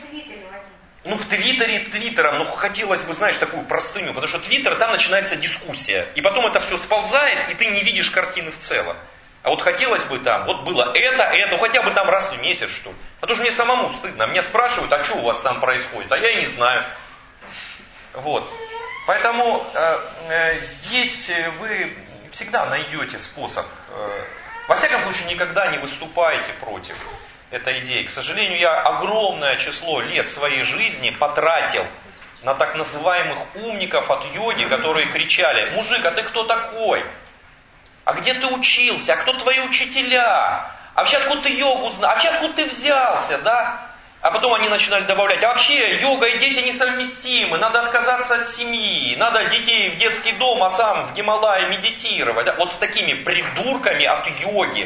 Ну, в Твиттере, Твиттером, ну, хотелось бы, знаешь, такую простыню, потому что Твиттер, там начинается дискуссия. И потом это все сползает, и ты не видишь картины в целом. А вот хотелось бы там, вот было это, это, хотя бы там раз в месяц, что ли. Потому что мне самому стыдно. Меня спрашивают, а что у вас там происходит? А я и не знаю. Вот. Поэтому э, э, здесь вы всегда найдете способ. Э, во всяком случае, никогда не выступайте против этой идеи. К сожалению, я огромное число лет своей жизни потратил на так называемых умников от йоги, которые кричали: мужик, а ты кто такой? А где ты учился? А кто твои учителя? А вообще откуда ты йогу знаешь? А вообще откуда ты взялся? Да? А потом они начинали добавлять: а вообще йога и дети несовместимы, надо отказаться от семьи, надо детей в детский дом, а сам в Гималае медитировать. Да? Вот с такими придурками от йоги.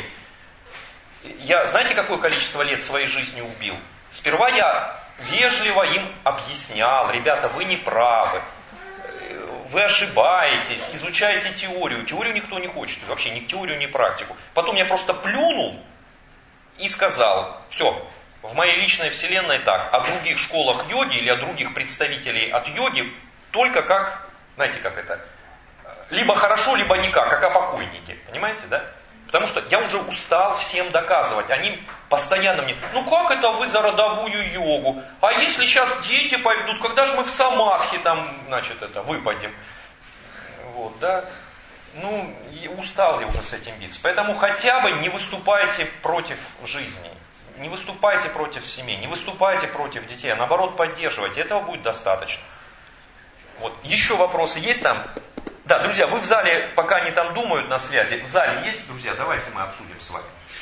Я, знаете, какое количество лет своей жизни убил? Сперва я вежливо им объяснял: ребята, вы не правы. Вы ошибаетесь, изучаете теорию. Теорию никто не хочет, вообще ни теорию, ни практику. Потом я просто плюнул и сказал: все, в моей личной вселенной так, о других школах йоги или о других представителей от йоги только как, знаете, как это, либо хорошо, либо никак, как о покойнике, понимаете, да? Потому что я уже устал всем доказывать. Они постоянно мне: ну как это вы за родовую йогу? А если сейчас дети пойдут, когда же мы в самадхи там, значит, это, выпадем? Вот, да. Ну, устал я уже с этим биться. Поэтому хотя бы не выступайте против жизни. Не выступайте против семей, не выступайте против детей, а наоборот поддерживайте. Этого будет достаточно. Вот. Еще вопросы есть там? Да, друзья, вы в зале, пока они там думают на связи, в зале есть, друзья, давайте мы обсудим с вами.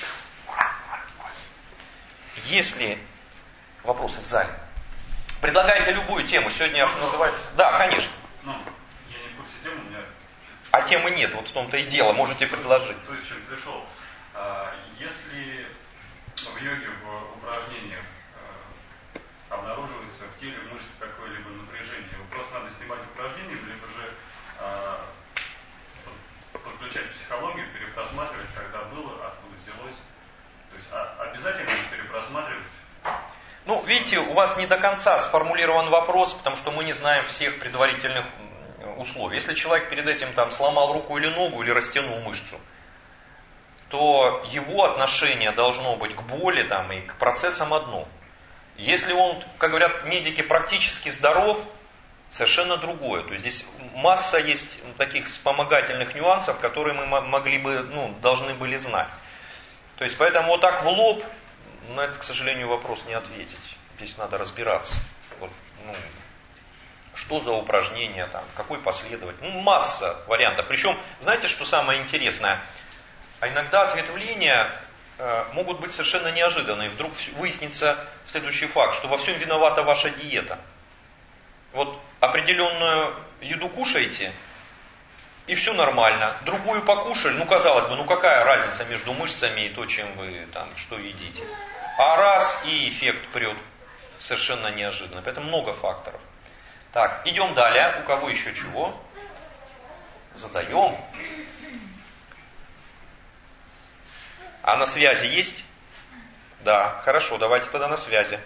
Есть ли вопросы в зале? Предлагайте любую тему, сегодня называется... Да, конечно. Ну, я не в курсе темы, у меня... А темы нет, вот в том-то и дело, можете предложить. То есть, чем пришел. Если в йоге, в упражнениях обнаруживается в теле мышц какое-либо напряжение, его просто надо снимать упражнение, либо же подключать психологию, перепросматривать, когда было, откуда взялось. То есть а, обязательно перепросматривать. Ну, видите, у вас не до конца сформулирован вопрос, потому что мы не знаем всех предварительных условий. Если человек перед этим там сломал руку или ногу, или растянул мышцу, то его отношение должно быть к боли там, и к процессам одно. Если он, как говорят медики, практически здоров, совершенно другое. То есть здесь масса есть таких вспомогательных нюансов, которые мы могли бы, ну, должны были знать. То есть поэтому вот так в лоб на этот, к сожалению, вопрос не ответить. Здесь надо разбираться. Вот, ну, что за упражнение, там, какой последовательность. Ну, масса вариантов. Причем, знаете, что самое интересное? А иногда ответвления э, могут быть совершенно неожиданные. Вдруг выяснится следующий факт, что во всем виновата ваша диета. Вот определенную еду кушаете, и все нормально. Другую покушали, ну казалось бы, ну какая разница между мышцами и то, чем вы там, что едите. А раз, и эффект прет совершенно неожиданно. Поэтому много факторов. Так, идем далее. У кого еще чего? Задаем. А на связи есть? Да, хорошо, давайте тогда на связи.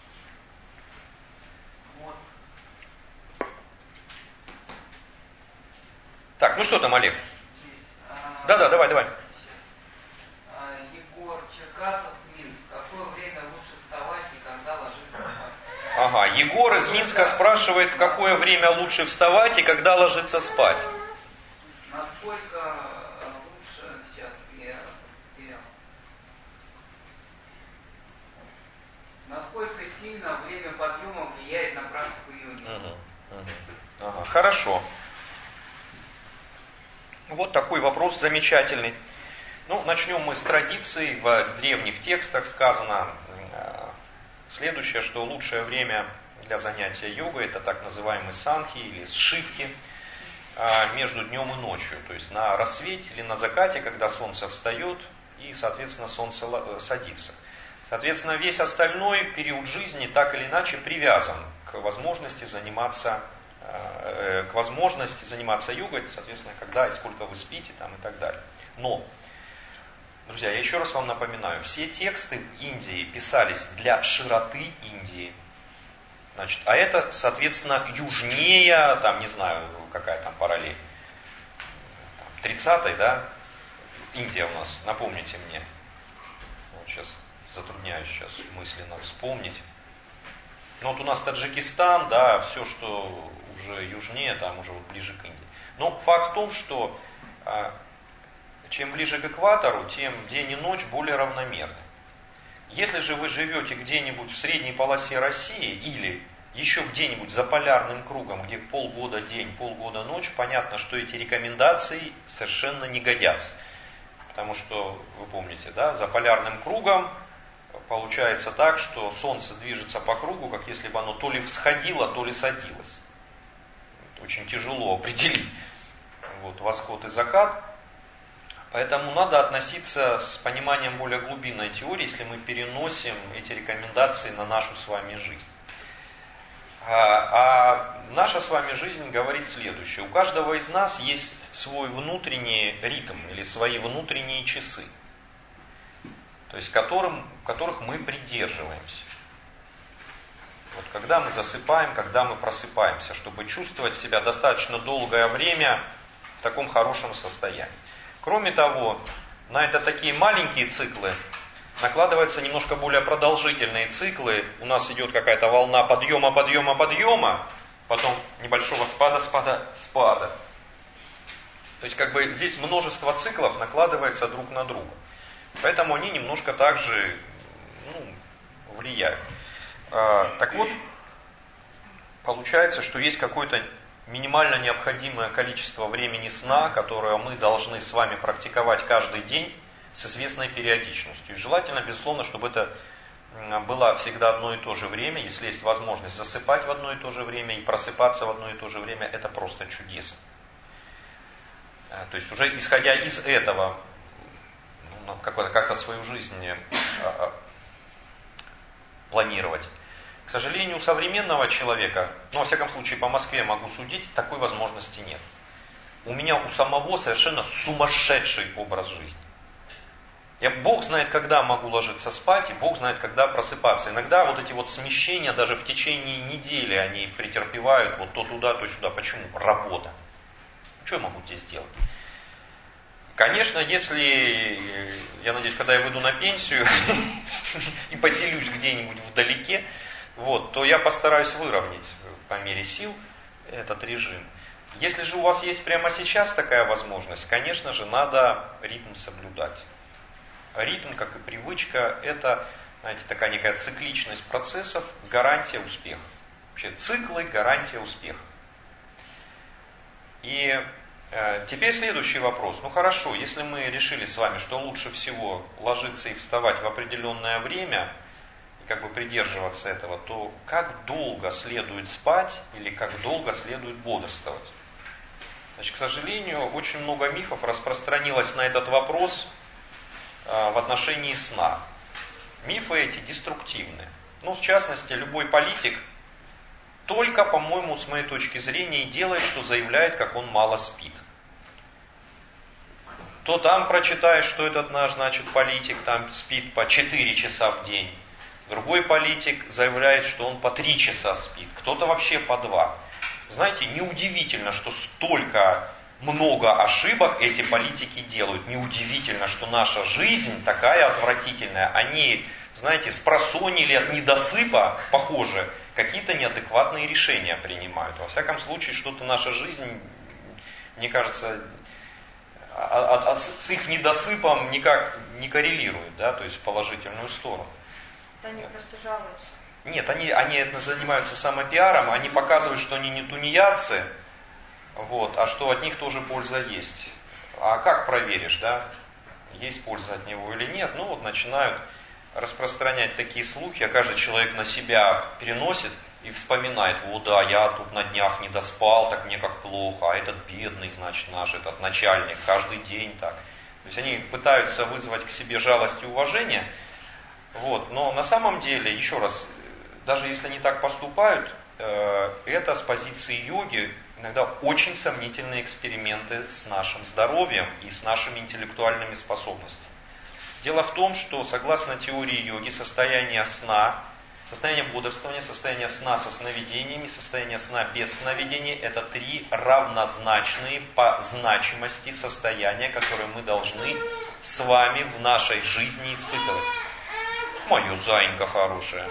Так, ну что там, Олег? Да-да, давай, давай. Егор Черкасов, Минск. В какое время лучше вставать и когда ложиться спать? Ага. Ага, Егор из Минска спрашивает, в какое время лучше вставать и когда ложиться спать. Насколько лучше сейчас я потерял. Насколько сильно время подъема влияет на практику йоги? Угу, угу. Ага, хорошо. Вот такой вопрос замечательный. Ну, начнем мы с традиции. В древних текстах сказано э, следующее, что лучшее время для занятия йогой это так называемые санхи или сшивки э, между днем и ночью. То есть на рассвете или на закате, когда солнце встает и, соответственно, солнце садится. Соответственно, весь остальной период жизни так или иначе привязан к возможности заниматься, э, к возможности заниматься йогой, соответственно, когда и сколько вы спите там, и так далее. Но, друзья, я еще раз вам напоминаю, все тексты в Индии писались для широты Индии. Значит, а это, соответственно, южнее, там, не знаю, какая там параллель, тридцатый, да, Индия у нас, напомните мне. Вот сейчас затрудняюсь сейчас мысленно вспомнить. Ну вот у нас Таджикистан, да, все, что уже южнее, там уже вот ближе к Индии. Но факт в том, что а, чем ближе к экватору, тем день и ночь более равномерны. Если же вы живете где-нибудь в средней полосе России или еще где-нибудь за полярным кругом, где полгода день, полгода ночь, понятно, что эти рекомендации совершенно не годятся. Потому что, вы помните, да, за полярным кругом получается так, что Солнце движется по кругу, как если бы оно то ли всходило, то ли садилось. Очень тяжело определить вот, восход и закат. Поэтому надо относиться с пониманием более глубинной теории, если мы переносим эти рекомендации на нашу с вами жизнь. А, а наша с вами жизнь говорит следующее. У каждого из нас есть свой внутренний ритм или свои внутренние часы, то есть которым, которых мы придерживаемся. Вот когда мы засыпаем, когда мы просыпаемся, чтобы чувствовать себя достаточно долгое время в таком хорошем состоянии. Кроме того, на это такие маленькие циклы накладываются немножко более продолжительные циклы. У нас идет какая-то волна подъема, подъема, подъема, потом небольшого спада, спада, спада. То есть как бы здесь множество циклов накладывается друг на друга. Поэтому они немножко также ну, влияют. А, так вот, получается, что есть какое-то минимально необходимое количество времени сна, которое мы должны с вами практиковать каждый день с известной периодичностью. И желательно, безусловно, чтобы это было всегда одно и то же время. Если есть возможность засыпать в одно и то же время и просыпаться в одно и то же время, это просто чудесно. То есть уже исходя из этого, ну, как-то, как-то свою жизнь планировать. К сожалению, у современного человека, ну, во всяком случае, по Москве могу судить, такой возможности нет. У меня у самого совершенно сумасшедший образ жизни. Я Бог знает, когда могу ложиться спать, и Бог знает, когда просыпаться. Иногда вот эти вот смещения даже в течение недели они претерпевают вот то туда, то сюда. Почему? Работа. Что я могу здесь сделать? Конечно, если, я надеюсь, когда я выйду на пенсию и поселюсь где-нибудь вдалеке, вот, то я постараюсь выровнять по мере сил этот режим. Если же у вас есть прямо сейчас такая возможность, конечно же, надо ритм соблюдать. Ритм, как и привычка, это, знаете, такая некая цикличность процессов, гарантия успеха. Вообще циклы, гарантия успеха. И э, теперь следующий вопрос. Ну хорошо, если мы решили с вами, что лучше всего ложиться и вставать в определенное время, и как бы придерживаться этого, то как долго следует спать или как долго следует бодрствовать? Значит, к сожалению, очень много мифов распространилось на этот вопрос э, в отношении сна. Мифы эти деструктивны. Ну, в частности, любой политик только, по-моему, с моей точки зрения, и делает, что заявляет, как он мало спит. То там прочитаешь, что этот наш, значит, политик там спит по четыре часа в день. Другой политик заявляет, что он по три часа спит. Кто-то вообще по два. Знаете, неудивительно, что столько много ошибок эти политики делают. Неудивительно, что наша жизнь такая отвратительная. Они, знаете, с просони или от недосыпа, похоже, какие-то неадекватные решения принимают. Во всяком случае, что-то наша жизнь, мне кажется, от, от, с их недосыпом никак не коррелирует, да, то есть в положительную сторону. Они просто жалуются. Нет, они, они занимаются самопиаром, они показывают, что они не тунеядцы, вот, а что от них тоже польза есть. А как проверишь, да, есть польза от него или нет? Ну вот начинают распространять такие слухи, а каждый человек на себя переносит и вспоминает: о да, я тут на днях не доспал, так мне как плохо, а этот бедный, значит, наш этот начальник, каждый день так. То есть они пытаются вызвать к себе жалость и уважение, вот, но на самом деле, еще раз, даже если они так поступают, это с позиции йоги иногда очень сомнительные эксперименты с нашим здоровьем и с нашими интеллектуальными способностями. Дело в том, что согласно теории йоги, состояние сна, состояние бодрствования, состояние сна со сновидениями, состояние сна без сновидений — это три равнозначные по значимости состояния, которые мы должны с вами в нашей жизни испытывать. Моё зайенька хорошая.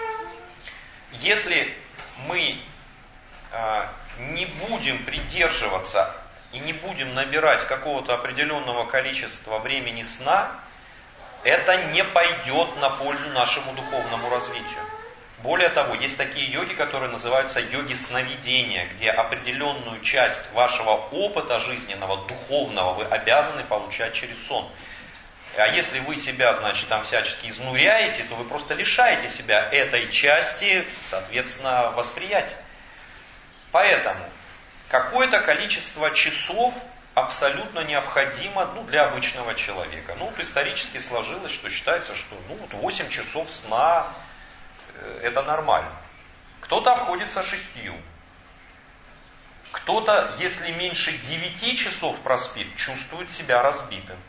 Если мы э, не будем придерживаться и не будем набирать какого-то определенного количества времени сна, это не пойдет на пользу нашему духовному развитию. Более того, есть такие йоги, которые называются йоги сновидения, где определенную часть вашего опыта жизненного, духовного вы обязаны получать через сон. А если вы себя, значит, там всячески изнуряете, то вы просто лишаете себя этой части, соответственно, восприятия. Поэтому какое-то количество часов абсолютно необходимо, ну, для обычного человека. Ну, вот исторически сложилось, что считается, что ну, вот восемь часов сна э, это нормально. Кто-то обходится шестью. Кто-то, если меньше девяти часов проспит, чувствует себя разбитым.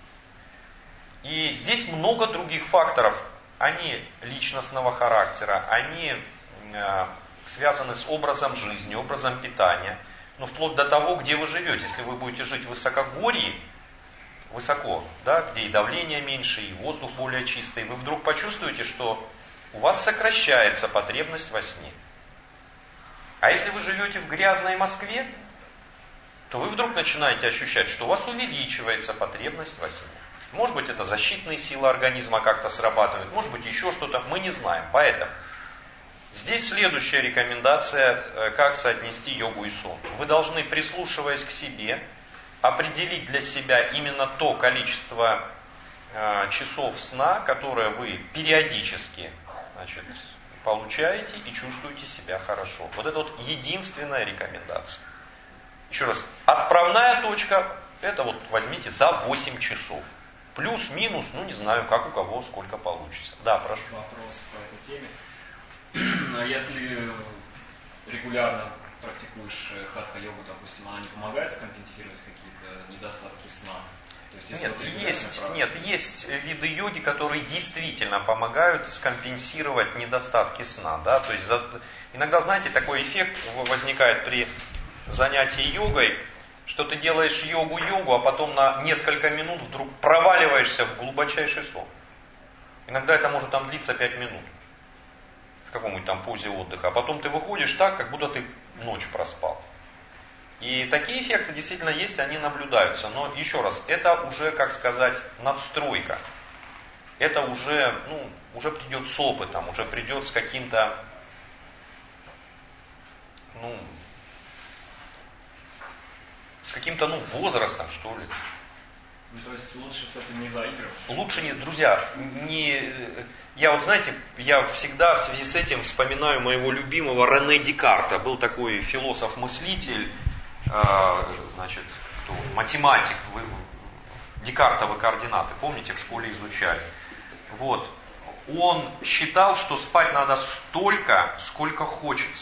И здесь много других факторов. Они личностного характера, они э, связаны с образом жизни, образом питания. Но вплоть до того, где вы живете. Если вы будете жить в высокогорье, высоко, да, где и давление меньше, и воздух более чистый, вы вдруг почувствуете, что у вас сокращается потребность во сне. А если вы живете в грязной Москве, то вы вдруг начинаете ощущать, что у вас увеличивается потребность во сне. Может быть, это защитные силы организма как-то срабатывают, может быть, еще что-то, мы не знаем. Поэтому здесь следующая рекомендация, как соотнести йогу и сон. Вы должны, прислушиваясь к себе, определить для себя именно то количество э, часов сна, которое вы периодически, значит, получаете и чувствуете себя хорошо. Вот это вот единственная рекомендация. Еще раз, отправная точка, это вот возьмите за восемь часов. Плюс-минус, ну не знаю, как у кого, сколько получится. Да, прошу. Вопрос по этой теме. Если регулярно практикуешь хатха-йогу, допустим, она не помогает скомпенсировать какие-то недостатки сна? То есть, если нет, вот есть, практика... нет, есть виды йоги, которые действительно помогают скомпенсировать недостатки сна. Да? То есть, за... иногда, знаете, такой эффект возникает при занятии йогой, что ты делаешь йогу-йогу, а потом на несколько минут вдруг проваливаешься в глубочайший сон. Иногда это может там длиться пять минут. В каком-нибудь там позе отдыха. А потом ты выходишь так, как будто ты ночь проспал. И такие эффекты действительно есть, они наблюдаются. Но еще раз, это уже, как сказать, надстройка. Это уже, ну, уже придет с опытом, уже придет с каким-то, ну, с каким-то, ну, возрастом, что ли. Ну, то есть лучше с этим не заигрывать? Лучше не, друзья, не... Я вот, знаете, я всегда в связи с этим вспоминаю моего любимого Рене Декарта. Был такой философ-мыслитель, э, значит, кто, математик. Вы, Декартовы координаты, помните, в школе изучали. Вот. Он считал, что спать надо столько, сколько хочется.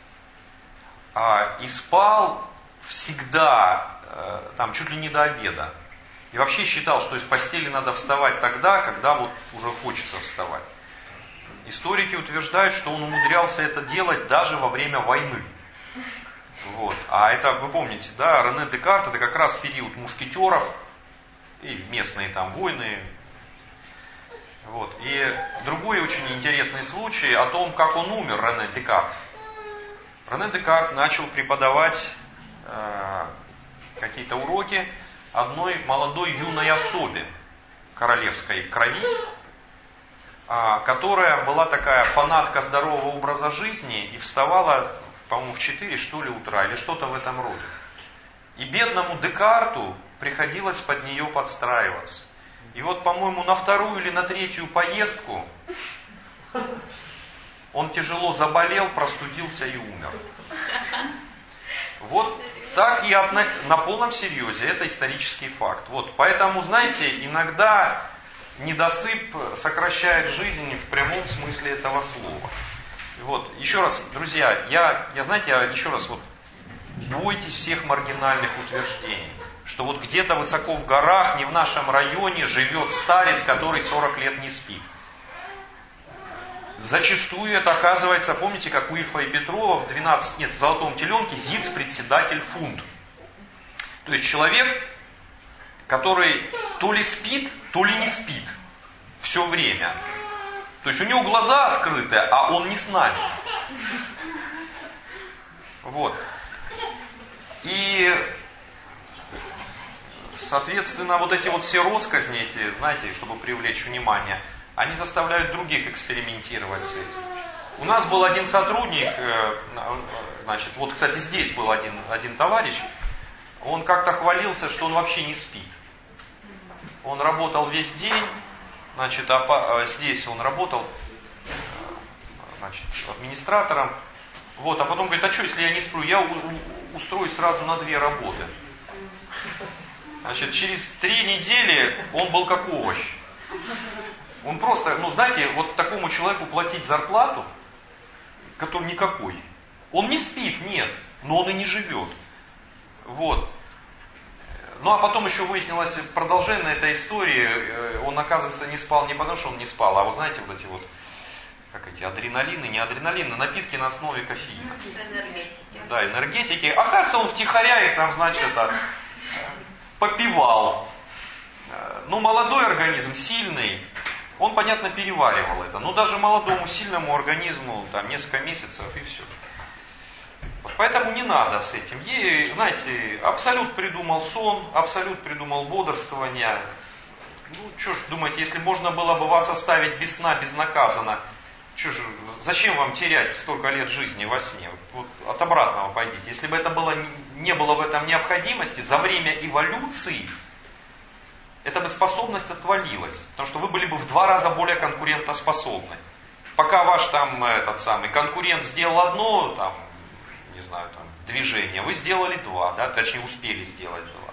А, и спал всегда, э, там, чуть ли не до обеда. И вообще считал, что из постели надо вставать тогда, когда вот уже хочется вставать. Историки утверждают, что он умудрялся это делать даже во время войны. Вот. А это, вы помните, да, Рене Декарт, это как раз период мушкетеров и местные там войны. Вот. И другой очень интересный случай о том, как он умер, Рене Декарт. Рене Декарт начал преподавать э, какие-то уроки одной молодой юной особе королевской крови, э, которая была такая фанатка здорового образа жизни и вставала, по-моему, в четыре, что ли, утра, или что-то в этом роде. И бедному Декарту приходилось под нее подстраиваться. И вот, по-моему, на вторую или на третью поездку он тяжело заболел, простудился и умер. Вот так и на, на полном серьезе. Это исторический факт. Вот, поэтому, знаете, иногда недосып сокращает жизнь в прямом смысле этого слова. Вот, еще раз, друзья, я, я знаете, я еще раз вот, бойтесь всех маргинальных утверждений, что вот где-то высоко в горах, не в нашем районе, живет старец, который сорок лет не спит. Зачастую это оказывается, помните, как у Ильфа и Петрова в двенадцать, нет, в «Золотом теленке» ЗИЦ председатель фунт. То есть человек, который то ли спит, то ли не спит все время. То есть у него глаза открыты, а он не с нами. Вот. И, соответственно, вот эти вот все россказни, эти, знаете, чтобы привлечь внимание, они заставляют других экспериментировать с этим. У нас был один сотрудник, значит, вот, кстати, здесь был один, один товарищ, он как-то хвалился, что он вообще не спит. Он работал весь день, значит, а здесь он работал, значит, администратором. Вот, а потом говорит, а что, если я не сплю, я у, у, устроюсь сразу на две работы. Значит, через три недели он был как овощ. Он просто, ну, знаете, вот такому человеку платить зарплату, который никакой. Он не спит, нет, но он и не живет. Вот. Ну, а потом еще выяснилось продолжение этой истории. Он, оказывается, не спал не потому, что он не спал, а вот знаете, вот эти вот, как эти, адреналины, не адреналины, напитки на основе кофеина. Энергетики. Да, энергетики. Оказывается, он втихаря их там, значит, это, попивал. Ну, молодой организм, сильный, он, понятно, переваривал это. Но даже молодому, сильному организму, там, несколько месяцев и все. Поэтому не надо с этим. Ей, знаете, Абсолют придумал сон, Абсолют придумал бодрствование. Ну, что ж, думаете, если можно было бы вас оставить без сна безнаказанно, что ж, зачем вам терять столько лет жизни во сне? Вот от обратного пойдите. Если бы это было, не было в этом необходимости, за время эволюции эта бы способность отвалилась. Потому что вы были бы в два раза более конкурентоспособны. Пока ваш там этот самый конкурент сделал одно, там, не знаю, там, движение, вы сделали два, да, точнее успели сделать два.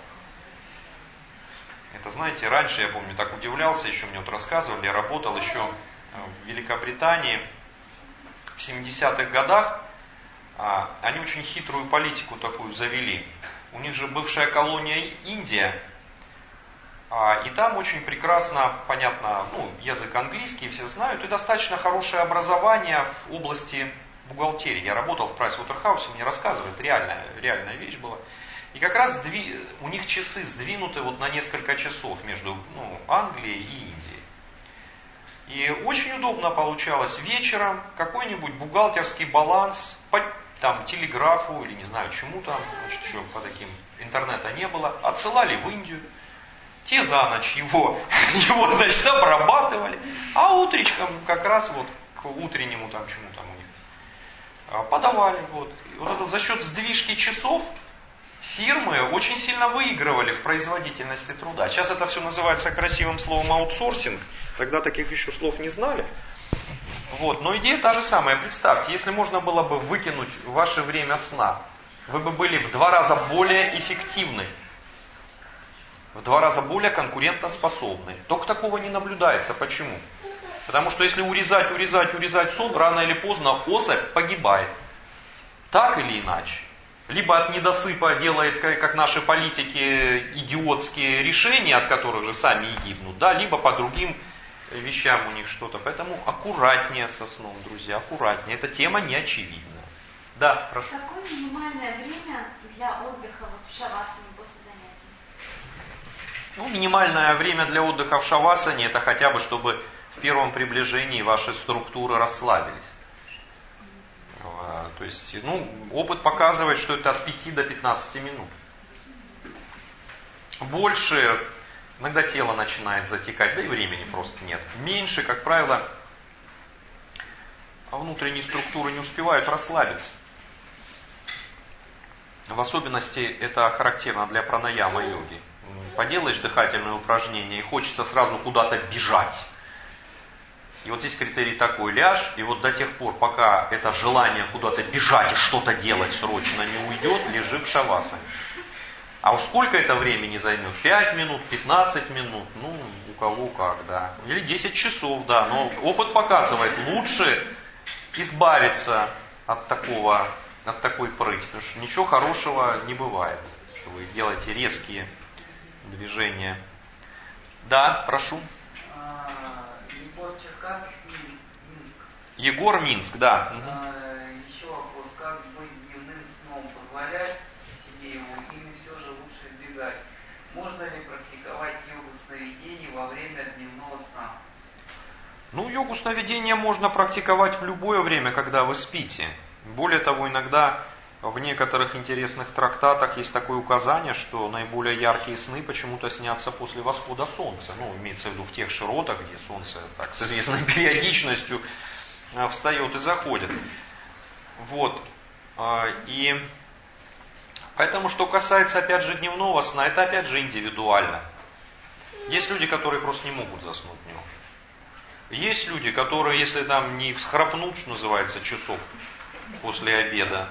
Это, знаете, раньше, я помню, так удивлялся, еще мне вот рассказывали, я работал еще в Великобритании в семидесятых годах, они очень хитрую политику такую завели. У них же бывшая колония Индия, и там очень прекрасно, понятно, ну, язык английский, все знают, и достаточно хорошее образование в области бухгалтерии. Я работал в Прайс-Уотерхаусе, мне рассказывают, реальная, реальная вещь была. И как раз сдви... у них часы сдвинуты вот на несколько часов между, ну, Англией и Индией. И очень удобно получалось вечером какой-нибудь бухгалтерский баланс по там, телеграфу или не знаю чему там, значит, еще по таким, интернета не было, отсылали в Индию. Те за ночь его, его значит, обрабатывали, а утречком как раз вот к утреннему там чему там у них подавали. Вот. И вот это за счет сдвижки часов фирмы очень сильно выигрывали в производительности труда. Сейчас это все называется красивым словом аутсорсинг. Тогда таких еще слов не знали. Вот. Но идея та же самая. Представьте, если можно было бы выкинуть ваше время сна, вы бы были в два раза более эффективны, в два раза более конкурентоспособны. Только такого не наблюдается. Почему? Потому что если урезать, урезать, урезать сон, рано или поздно особь погибает. Так или иначе. Либо от недосыпа делает, как наши политики, идиотские решения, от которых же сами и гибнут, да, либо по другим вещам у них что-то. Поэтому аккуратнее со сном, друзья, аккуратнее. Эта тема не очевидна. Да, прошу. Какое минимальное время для отдыха вот в шавасане после занятий? Ну, минимальное время для отдыха в шавасане это хотя бы, чтобы в первом приближении ваши структуры расслабились. То есть, ну, опыт показывает, что это от пяти до пятнадцати минут. Больше, иногда тело начинает затекать, да и времени просто нет. Меньше, как правило, внутренние структуры не успевают расслабиться. В особенности это характерно для пранаяма-йоги. Поделаешь дыхательное упражнение и хочется сразу куда-то бежать. И вот здесь критерий такой: ляжь, и вот до тех пор, пока это желание куда-то бежать и что-то делать срочно не уйдет, лежи в шавасане. А уж сколько это времени займет? пять минут, пятнадцать минут, ну, у кого как, да. Или десять часов, да. Но опыт показывает, лучше избавиться от такого, от такой прыти. Потому что ничего хорошего не бывает, что вы делаете резкие движения. Да, прошу. Егор Черкасов, Минск. Егор, Минск, да. Еще вопрос: как быть с дневным сном? Позволять себе его или все же лучше избегать? Можно ли практиковать йогу сновидений во время дневного сна? Ну, йогу сновидения можно практиковать в любое время, когда вы спите. Более того, иногда в некоторых интересных трактатах есть такое указание, что наиболее яркие сны почему-то снятся после восхода солнца. Ну, имеется в виду в тех широтах, где солнце так, с известной периодичностью встает и заходит. Вот. И поэтому, что касается, опять же, дневного сна, это опять же индивидуально. Есть люди, которые просто не могут заснуть днем. Есть люди, которые, если там не всхрапнут, что называется, часов после обеда,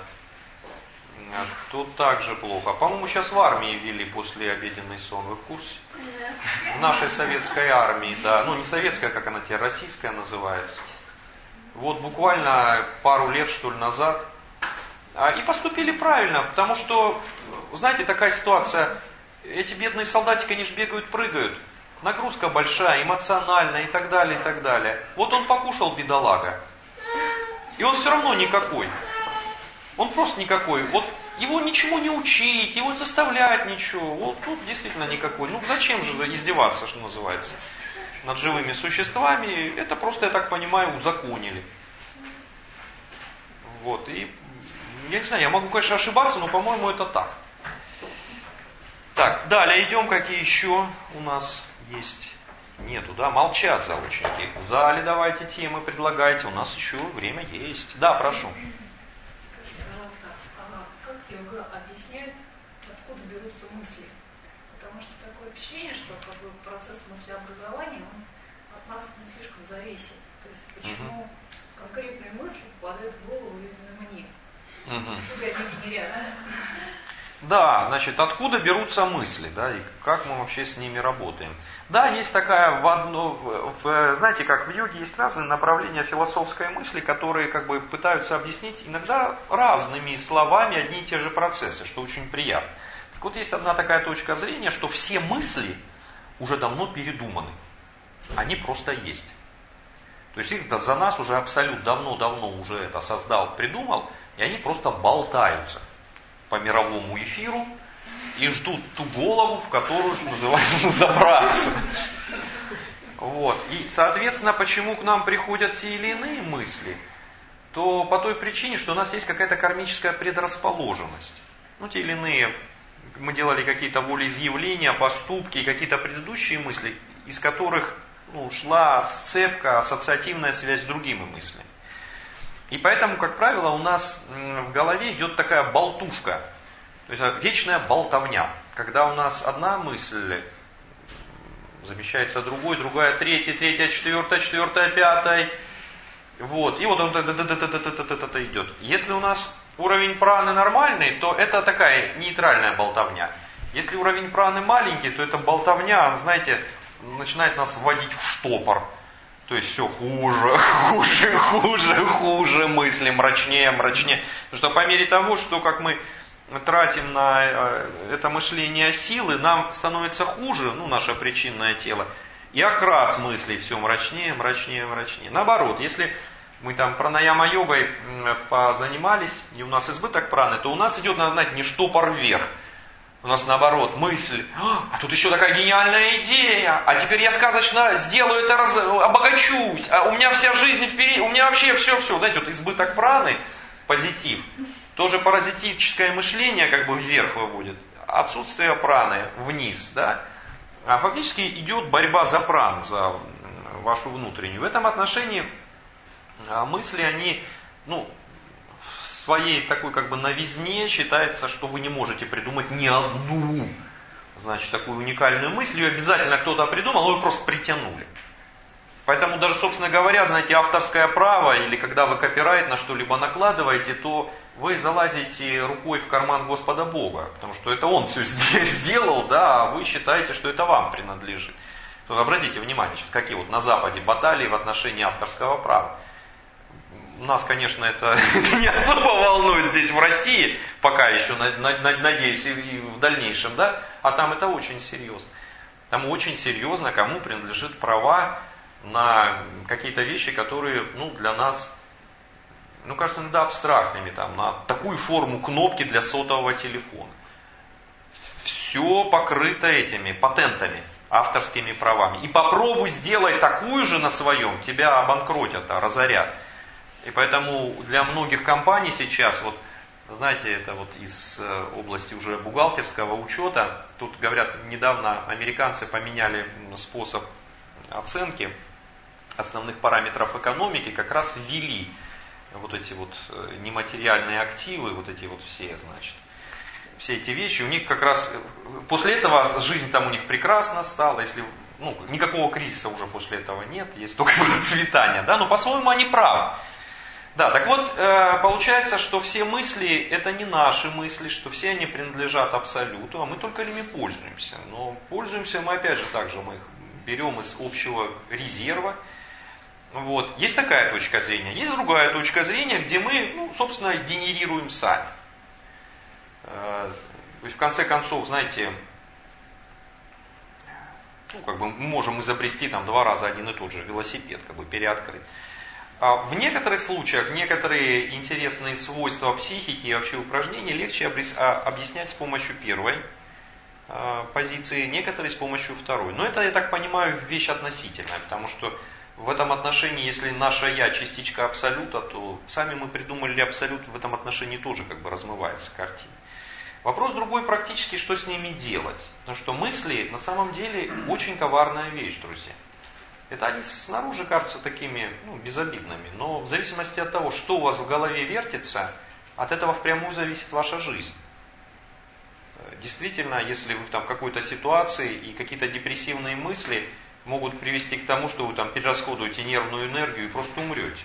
то также плохо. По-моему, сейчас в армии ввели послеобеденный сон. Вы в курсе? В нашей советской армии, да. Ну, не советская, как она теперь, российская называется. Вот буквально пару лет, что ли, назад. И поступили правильно, потому что, знаете, такая ситуация. Эти бедные солдатики, они же бегают, прыгают. Нагрузка большая, эмоциональная и так далее, и так далее. Вот он покушал, бедолага. И он все равно никакой. Он просто никакой. Вот его ничего не учить, его заставлять ничего. Вот тут действительно никакой. Ну зачем же издеваться, что называется, над живыми существами? Это просто, я так понимаю, узаконили. Вот. И я не знаю, я могу, конечно, ошибаться, но, по-моему, это так. Так, далее идем. Какие еще у нас есть? Нету, да? Молчат заочники. В зале давайте темы предлагайте. У нас еще время есть. Да, прошу. Йога объясняет, откуда берутся мысли. Потому что такое впечатление, что как бы, процесс мыслеобразования, он от нас не слишком зависит. То есть почему угу. конкретные мысли попадают в голову именно мне. Угу. Откуда они генерят? Да, значит, откуда берутся мысли, да, и как мы вообще с ними работаем. Да, есть такая, в одно, в, знаете, как в йоге есть разные направления философской мысли, которые как бы пытаются объяснить иногда разными словами одни и те же процессы, что очень приятно. Так вот, есть одна такая точка зрения, что все мысли уже давно передуманы. Они просто есть. То есть их за нас уже абсолютно давно-давно уже это создал, придумал, и они просто болтаются по мировому эфиру и ждут ту голову, в которую, что называется, забраться. Вот. И, соответственно, почему к нам приходят те или иные мысли, то по той причине, что у нас есть какая-то кармическая предрасположенность. Ну, те или иные, мы делали какие-то волеизъявления, поступки, какие-то предыдущие мысли, из которых ну, шла сцепка, ассоциативная связь с другими мыслями. И поэтому, как правило, у нас в голове идет такая болтушка, то есть вечная болтовня, когда у нас одна мысль замещается другой, другая третья, третья, четвертая, четвертая, пятая, вот, и вот он идет. Если у нас уровень праны нормальный, то это такая нейтральная болтовня. Если уровень праны маленький, то эта болтовня, знаете, начинает нас вводить в штопор. То есть все хуже, хуже, хуже, хуже мысли, мрачнее, мрачнее. Потому что по мере того, что как мы тратим на это мышление силы, нам становится хуже, ну, наше причинное тело. И окрас мыслей все мрачнее, мрачнее, мрачнее. Наоборот, если мы там пранаяма-йогой позанимались, и у нас избыток праны, то у нас идет, надо знать, не штопор вверх. У нас наоборот мысль, а тут еще такая гениальная идея, а теперь я сказочно сделаю это, раз, обогачусь, а у меня вся жизнь впереди, у меня вообще все-все. Знаете, вот избыток праны, позитив, тоже паразитическое мышление как бы вверх выводит, отсутствие праны вниз, да. А фактически идет борьба за прану, за вашу внутреннюю. В этом отношении мысли, они, ну, в своей такой как бы новизне считается, что вы не можете придумать ни одну, значит, такую уникальную мысль, ее обязательно кто-то придумал, вы просто притянули. Поэтому даже, собственно говоря, знаете, авторское право, или когда вы копирайт на что-либо накладываете, то вы залазите рукой в карман Господа Бога, потому что это Он все сделал, да, а вы считаете, что это вам принадлежит. То обратите внимание, сейчас какие вот на Западе баталии в отношении авторского права. Нас, конечно, это не особо волнует здесь в России, пока еще, надеюсь, и в дальнейшем, да, а там это очень серьезно. Там очень серьезно, кому принадлежит права на какие-то вещи, которые, ну, для нас, ну, кажется, иногда абстрактными, там, на такую форму кнопки для сотового телефона. Все покрыто этими патентами, авторскими правами. И попробуй сделай такую же на своем, тебя обанкротят, разорят. И поэтому для многих компаний сейчас, вот, знаете, это вот из области уже бухгалтерского учета, тут говорят, недавно американцы поменяли способ оценки основных параметров экономики, как раз ввели вот эти вот нематериальные активы, вот эти вот все, значит, все эти вещи, у них как раз, после этого жизнь там у них прекрасно стала, если, ну, никакого кризиса уже после этого нет, есть только процветание, да, но по-своему они правы. Да, так вот, получается, что все мысли, это не наши мысли, что все они принадлежат Абсолюту, а мы только ими пользуемся. Но пользуемся мы, опять же, также мы их берем из общего резерва. Вот. Есть такая точка зрения. Есть другая точка зрения, где мы, ну, собственно, генерируем сами. То есть, в конце концов, знаете, ну, как бы мы можем изобрести там два раза один и тот же велосипед, как бы переоткрыть. В некоторых случаях некоторые интересные свойства психики и вообще упражнений легче объяснять с помощью первой позиции, некоторые с помощью второй. Но это, я так понимаю, вещь относительная, потому что в этом отношении, если наше «я» частичка Абсолюта, то сами мы придумали Абсолют, в этом отношении тоже как бы размывается картина. Вопрос другой практически, что с ними делать. Потому что мысли на самом деле очень коварная вещь, друзья. Это они снаружи кажутся такими, ну, безобидными, но в зависимости от того, что у вас в голове вертится, от этого впрямую зависит ваша жизнь. Действительно, если вы там в какой-то ситуации и какие-то депрессивные мысли могут привести к тому, что вы там перерасходуете нервную энергию и просто умрете.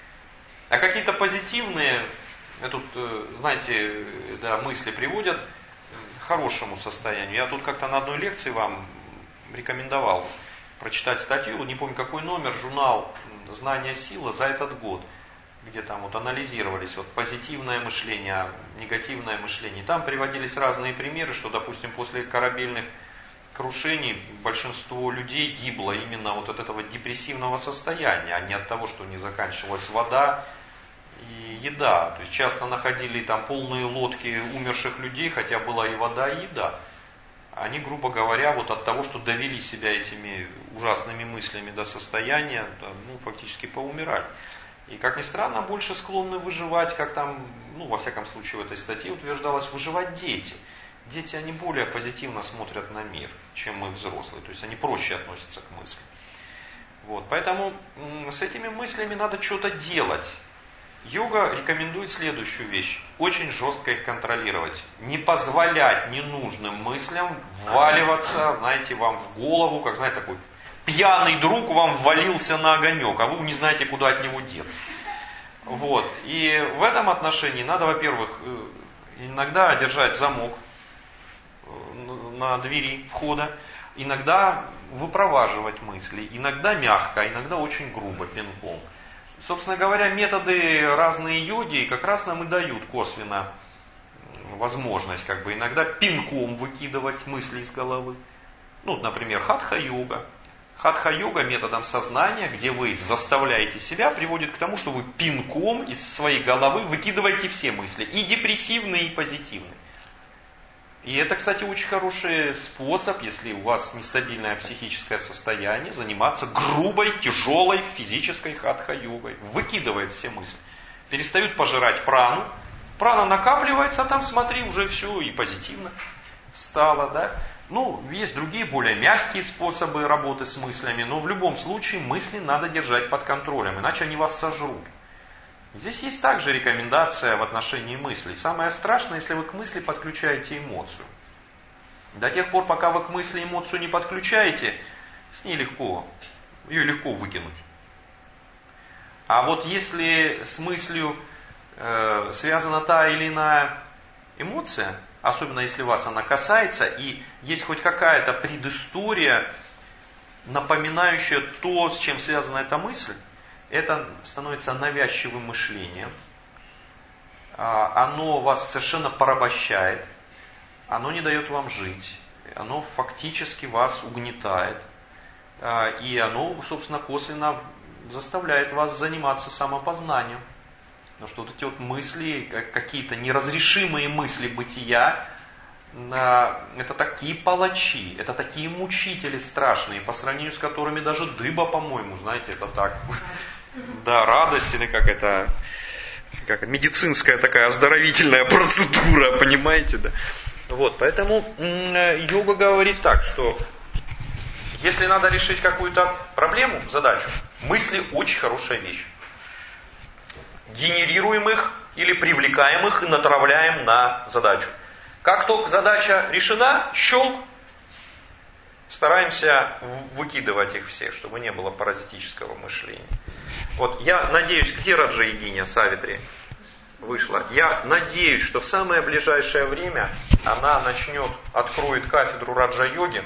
А какие-то позитивные, тут, знаете, да, мысли приводят к хорошему состоянию. Я тут как-то на одной лекции вам рекомендовал прочитать статью, не помню какой номер, журнал «Знание сила» за этот год, где там вот анализировались вот позитивное мышление, негативное мышление. Там приводились разные примеры, что, допустим, после корабельных крушений большинство людей гибло именно вот от этого депрессивного состояния, а не от того, что не заканчивалась вода и еда. То есть часто находили там полные лодки умерших людей, хотя была и вода, и еда. Они, грубо говоря, вот от того, что довели себя этими ужасными мыслями до состояния, ну, фактически поумирали. И, как ни странно, больше склонны выживать, как там, ну, во всяком случае, в этой статье утверждалось, выживать дети. Дети, они более позитивно смотрят на мир, чем мы взрослые. То есть они проще относятся к мыслям. Вот, поэтому с этими мыслями надо что-то делать. Йога рекомендует следующую вещь. Очень жестко их контролировать. Не позволять ненужным мыслям вваливаться, знаете, вам в голову, как, знаете, такой пьяный друг вам ввалился на огонек, а вы не знаете, куда от него деться. Вот. И в этом отношении надо, во-первых, иногда держать замок на двери входа, иногда выпроваживать мысли, иногда мягко, иногда очень грубо, пинком. Собственно говоря, методы разные йоги как раз нам и дают косвенно возможность как бы иногда пинком выкидывать мысли из головы. Ну, например, хатха-йога. Хатха-йога методом сознания, где вы заставляете себя, приводит к тому, что вы пинком из своей головы выкидываете все мысли, и депрессивные, и позитивные. И это, кстати, очень хороший способ, если у вас нестабильное психическое состояние, заниматься грубой, тяжелой физической хатха-йогой. Выкидывает все мысли. Перестают пожирать прану. Прана накапливается, а там, смотри, уже все и позитивно стало, да. Ну, есть другие, более мягкие способы работы с мыслями, но в любом случае мысли надо держать под контролем, иначе они вас сожрут. Здесь есть также рекомендация в отношении мыслей. Самое страшное, если вы к мысли подключаете эмоцию. До тех пор, пока вы к мысли эмоцию не подключаете, с ней легко, ее легко выкинуть. А вот если с мыслью э, связана та или иная эмоция, особенно если вас она касается, и есть хоть какая-то предыстория, напоминающая то, с чем связана эта мысль, это становится навязчивым мышлением. Оно вас совершенно порабощает, оно не дает вам жить, оно фактически вас угнетает, и оно, собственно, косвенно заставляет вас заниматься самопознанием. Потому что вот эти вот мысли, какие-то неразрешимые мысли бытия, это такие палачи, это такие мучители страшные, по сравнению с которыми даже дыба, по-моему, знаете, это так, да, радость или как это, как медицинская такая оздоровительная процедура, понимаете, да. Вот, поэтому йога говорит так, что если надо решить какую-то проблему, задачу, мысли очень хорошая вещь. Генерируем их или привлекаем их и натравляем на задачу. Как только задача решена, щелк, стараемся выкидывать их всех, чтобы не было паразитического мышления. Вот я надеюсь, где Раджа Йогиня Савитри вышла? Я надеюсь, что в самое ближайшее время она начнет, откроет кафедру Раджа-йоги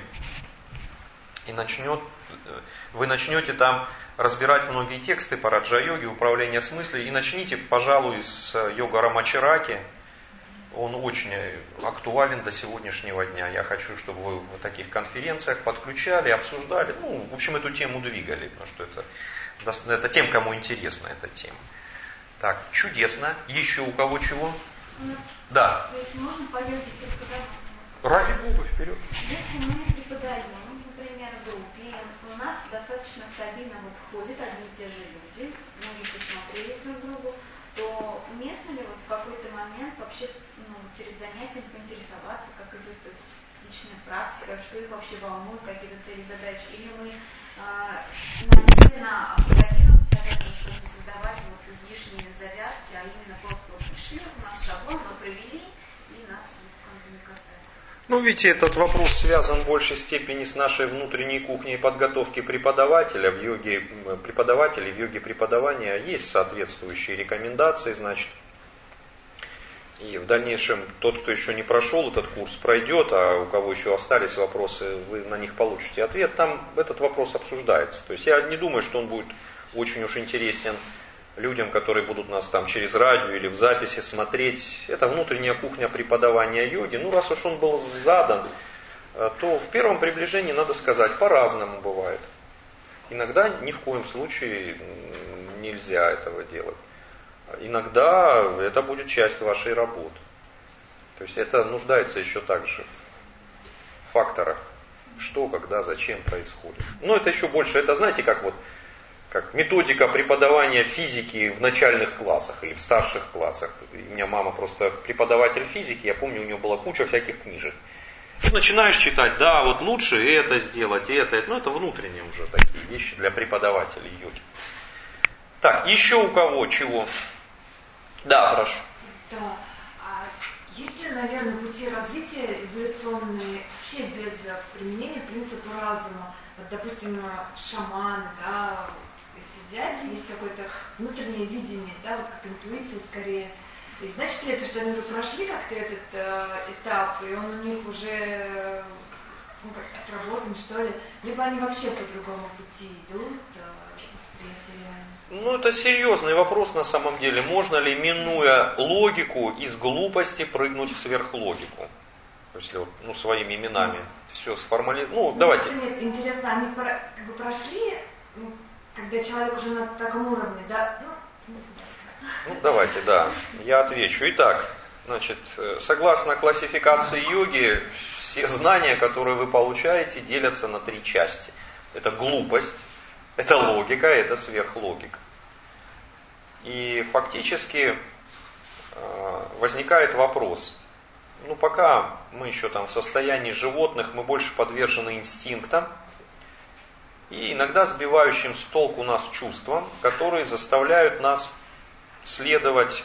и начнет, вы начнете там разбирать многие тексты по раджа-йоге, управление с мыслью, и начните, пожалуй, с йога Рамачараки. Он очень актуален до сегодняшнего дня. Я хочу, чтобы вы в таких конференциях подключали, обсуждали, ну, в общем, эту тему двигали, потому что это, это тем, кому интересна эта тема. Так, чудесно. Еще у кого чего? Ну, да. Если можно, по йоге преподавать. Ради Бога, вперед. Если мы преподаем, например, в группе, у нас достаточно стабильно вот ходят одни и те же люди, мы уже посмотрели друг другу, то уместно ли вот в какой-то момент вообще, ну, перед занятием поинтересоваться, как идет личная практика, что их вообще волнует, какие-то цели, задачи, или мы э, намеренно абстрагируемся от этого, чтобы не создавать вот излишние завязки, а именно просто вот пришли, у нас шаблон, мы провели, и нас как бы не касается. Ну, видите, этот вопрос связан в большей степени с нашей внутренней кухней подготовки преподавателя. В йоге, преподавателей, в йоге преподавания есть соответствующие рекомендации, значит. И в дальнейшем тот, кто еще не прошел этот курс, пройдет, а у кого еще остались вопросы, вы на них получите ответ. Там этот вопрос обсуждается. То есть я не думаю, что он будет очень уж интересен людям, которые будут нас там через радио или в записи смотреть. Это внутренняя кухня преподавания йоги. Ну, раз уж он был задан, то в первом приближении надо сказать, по-разному бывает. Иногда ни в коем случае нельзя этого делать. Иногда это будет часть вашей работы. То есть это нуждается еще также в факторах, что, когда, зачем происходит. Но это еще больше, это знаете, как вот как методика преподавания физики в начальных классах или в старших классах. У меня мама просто преподаватель физики, я помню, у нее была куча всяких книжек. Ты начинаешь читать, да, вот лучше это сделать, это, это, ну это внутренние уже такие вещи для преподавателей йоги. Так, еще у кого чего? Да, прошу. Да. А есть ли, наверное, пути развития эволюционные вообще без применения принципа разума? Вот, допустим, шаманы, да, если взять, есть какое-то внутреннее видение, да, вот как интуиция скорее. И значит ли это, что они уже прошли как-то этот э, этап, и он у них уже ну, как отработан, что ли? Либо они вообще по другому пути идут, э, Ну, это серьезный вопрос на самом деле. Можно ли, минуя логику, из глупости прыгнуть в сверхлогику? если вот, ну, своими именами все сформализовать. Ну, давайте. Нет, интересно, они про, как бы прошли, когда человек уже на таком уровне, да? Ну, ну, давайте, да, я отвечу. Итак, значит, согласно классификации йоги, все знания, которые вы получаете, делятся на три части. Это глупость, это логика, это сверхлогика. И фактически возникает вопрос. Ну, пока мы еще там в состоянии животных, мы больше подвержены инстинктам и иногда сбивающим с толку нас чувствам, которые заставляют нас следовать,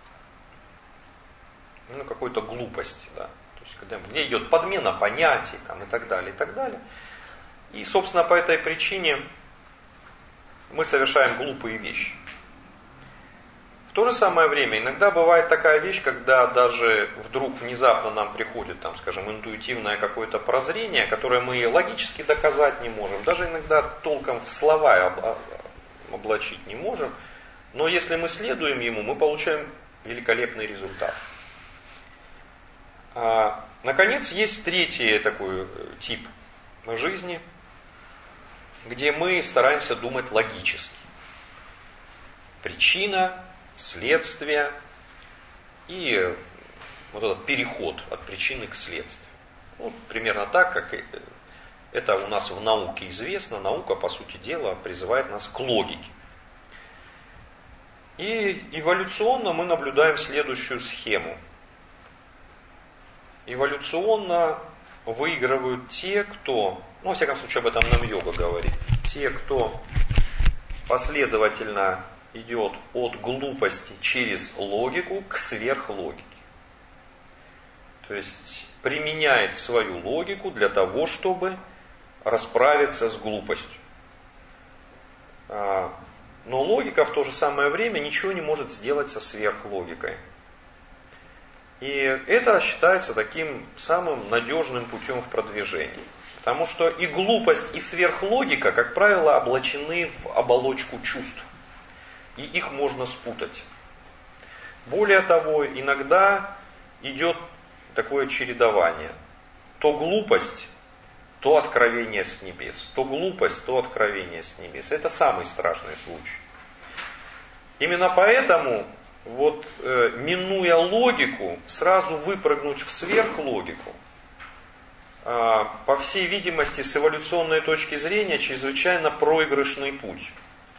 ну, какой-то глупости, да. То есть, когда, где идет подмена понятий там, и так далее, и так далее. И, собственно, по этой причине мы совершаем глупые вещи. В то же самое время иногда бывает такая вещь, когда даже вдруг внезапно нам приходит, там, скажем, интуитивное какое-то прозрение, которое мы логически доказать не можем, даже иногда толком в слова облачить не можем, но если мы следуем ему, мы получаем великолепный результат. А, наконец, есть третий такой тип жизни, где мы стараемся думать логически. Причина, следствие и вот этот переход от причины к следствию. Ну, примерно так, как это у нас в науке известно. Наука, по сути дела, призывает нас к логике. И эволюционно мы наблюдаем следующую схему. Эволюционно выигрывают те, кто, ну, во всяком случае, об этом нам йога говорит, те, кто последовательно идет от глупости через логику к сверхлогике. То есть применяет свою логику для того, чтобы расправиться с глупостью. Но логика в то же самое время ничего не может сделать со сверхлогикой. И это считается таким самым надежным путем в продвижении. Потому что и глупость, и сверхлогика, как правило, облачены в оболочку чувств. И их можно спутать. Более того, иногда идет такое чередование. То глупость, то откровение с небес. То глупость, то откровение с небес. Это самый страшный случай. Именно поэтому, вот, э, минуя логику, сразу выпрыгнуть в сверхлогику, э, по всей видимости, с эволюционной точки зрения, чрезвычайно проигрышный путь.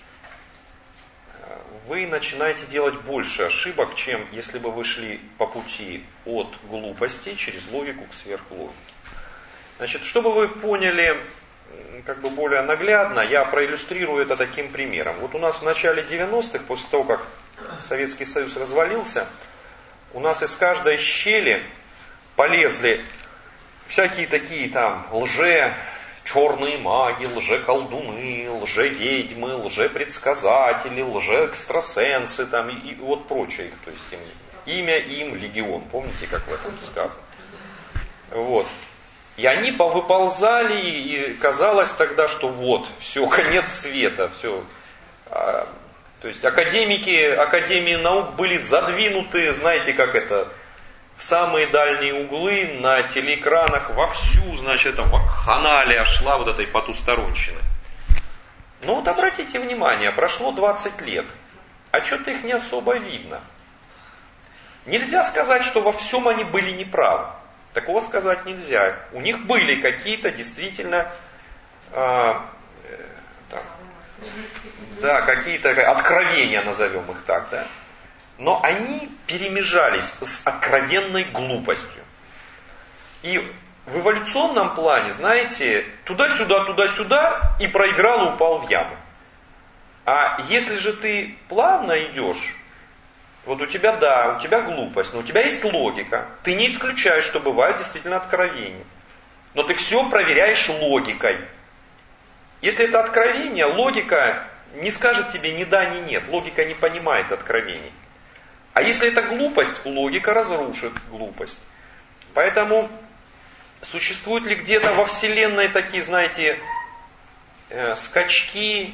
Вы начинаете делать больше ошибок, чем если бы вы шли по пути от глупости через логику к сверхлогике. Значит, чтобы вы поняли как бы более наглядно, я проиллюстрирую это таким примером. Вот у нас в начале девяностых, после того, как Советский Союз развалился, у нас из каждой щели полезли всякие такие там лже, черные маги, лже-колдуны, лже-ведьмы, лже-предсказатели, лже-экстрасенсы там, и, и вот прочее. То есть им, имя им легион, помните, как в этом сказано. Вот. И они повыползали, и казалось тогда, что вот, все, конец света, все. А, то есть академики Академии наук были задвинуты, знаете, как это, в самые дальние углы, на телеэкранах вовсю, значит, там вакханалия шла вот этой потусторонщины. Но вот обратите внимание, прошло двадцать лет, а что-то их не особо видно. Нельзя сказать, что во всем они были неправы. Такого сказать нельзя. У них были какие-то действительно э, э, там, да, какие-то откровения, назовем их так, да. Но они перемежались с откровенной глупостью. И в эволюционном плане, знаете, туда-сюда, туда-сюда, и проиграл и упал в яму. А если же ты плавно идешь, вот у тебя, да, у тебя глупость, но у тебя есть логика. Ты не исключаешь, что бывают действительно откровения. Но ты все проверяешь логикой. Если это откровение, логика не скажет тебе ни да, ни нет. Логика не понимает откровений. А если это глупость, логика разрушит глупость. Поэтому существуют ли где-то во Вселенной такие, знаете, э, скачки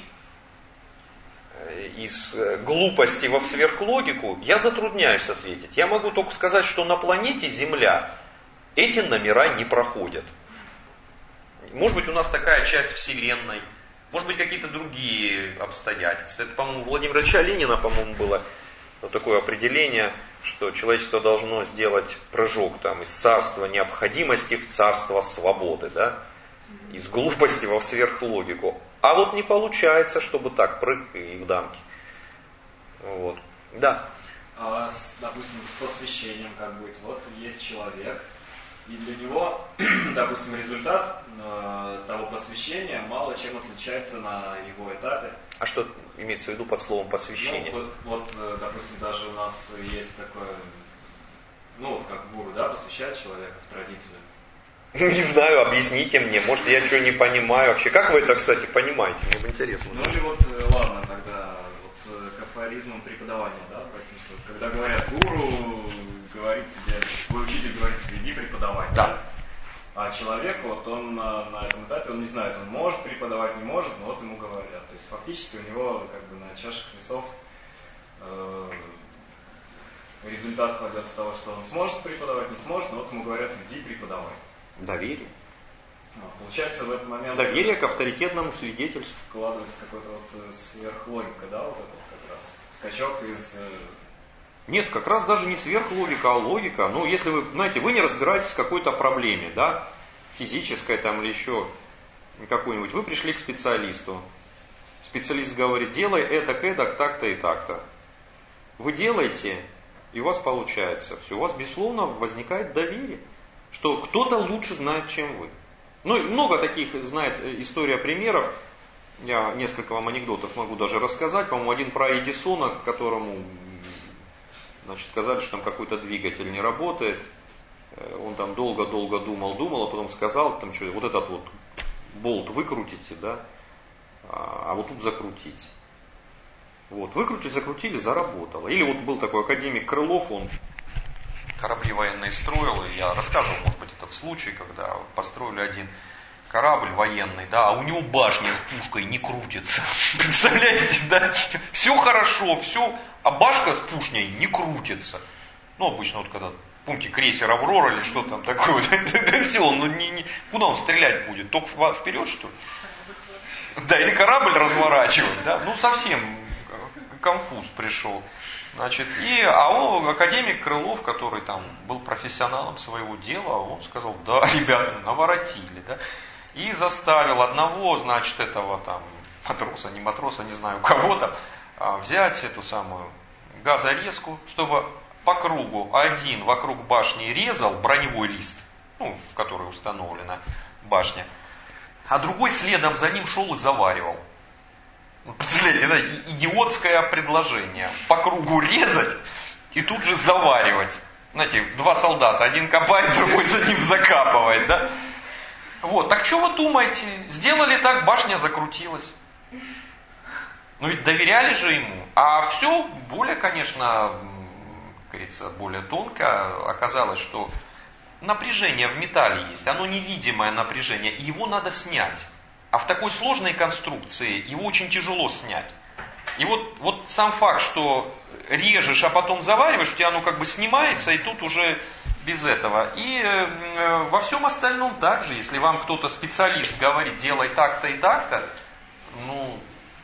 из глупости во сверхлогику, я затрудняюсь ответить. Я могу только сказать, что на планете Земля эти номера не проходят. Может быть, у нас такая часть Вселенной, может быть, какие-то другие обстоятельства. Это, по-моему, у Владимира Ильича Ленина, по-моему, было вот такое определение, что человечество должно сделать прыжок там, из царства необходимости в царство свободы, да? Из глупости во сверхлогику. А вот не получается, чтобы так, прыг и в дамки. Вот. Да. А с, допустим, с посвящением как быть? Вот есть человек, и для него, допустим, результат э, того посвящения мало чем отличается на его этапе. А что имеется в виду под словом посвящение? Ну, вот, вот, допустим, даже у нас есть такое, ну, вот как гуру, да, посвящает человека в традицию. Не знаю, объясните мне, может, я что не понимаю вообще. Как вы это, кстати, понимаете? Мне бы интересно. Ну, или вот, ладно, тогда вот к афоризмам преподавания, да, обратимся. Когда говорят гуру, говорит тебе, твой учитель говорит тебе, иди преподавать. Да. А человек, вот он на, на этом этапе, он не знает, он может преподавать, не может, но вот ему говорят. То есть фактически у него как бы на чашах весов э, результат кладется с того, что он сможет преподавать, не сможет, но вот ему говорят, иди преподавай. Доверие. Вот, получается в этот момент... Доверие к авторитетному свидетельству. Вкладывается какой-то вот сверхлогика, да, вот этот как раз скачок из... Нет, как раз даже не сверхлогика, а логика. Ну, если вы, знаете, вы не разбираетесь в какой-то проблеме, да, физической там или еще какой-нибудь, вы пришли к специалисту. Специалист говорит, делай эдак, эдак, так-то и так-то. Вы делаете, и у вас получается все. У вас, безусловно, возникает доверие, что кто-то лучше знает, чем вы. Ну, много таких, знает история примеров. Я несколько вам анекдотов могу даже рассказать. По-моему, один про Эдисона, которому... Значит, сказали, что там какой-то двигатель не работает. Он там долго-долго думал, думал, а потом сказал, там, что, вот этот вот болт выкрутите, да, а вот тут закрутить. Вот, выкрутили, закрутили, заработало. Или вот был такой академик Крылов, он корабли военные строил, и я рассказывал, может быть, этот случай, когда построили один корабль военный, да, а у него башня с пушкой не крутится. Представляете, да? Все хорошо, все, а башка с пушней не крутится. Ну, обычно вот когда, помните, крейсер Аврора или что там такое, это все, он ну, не, не, куда он стрелять будет? Только вперед, что ли? Да, или корабль разворачивать, да? Ну, совсем конфуз пришел. Значит, и, а он, академик Крылов, который там был профессионалом своего дела, он сказал, да, ребята, наворотили, да, и заставил одного, значит, этого там матроса, не матроса, не знаю, кого-то, взять эту самую газорезку, чтобы по кругу один вокруг башни резал броневой лист, ну, в который установлена башня, а другой следом за ним шел и заваривал. Представляете, это идиотское предложение. По кругу резать и тут же заваривать. Знаете, два солдата, один копает, другой за ним закапывает, да? Вот, так что вы думаете? Сделали так, башня закрутилась. Ну ведь доверяли же ему. А все более, конечно, как говорится, более тонко оказалось, что напряжение в металле есть. Оно невидимое напряжение, и его надо снять. А в такой сложной конструкции его очень тяжело снять. И вот, вот сам факт, что режешь, а потом завариваешь, у тебя оно как бы снимается, и тут уже без этого. И э, во всем остальном также, если вам кто-то специалист говорит, делай так-то и так-то, ну,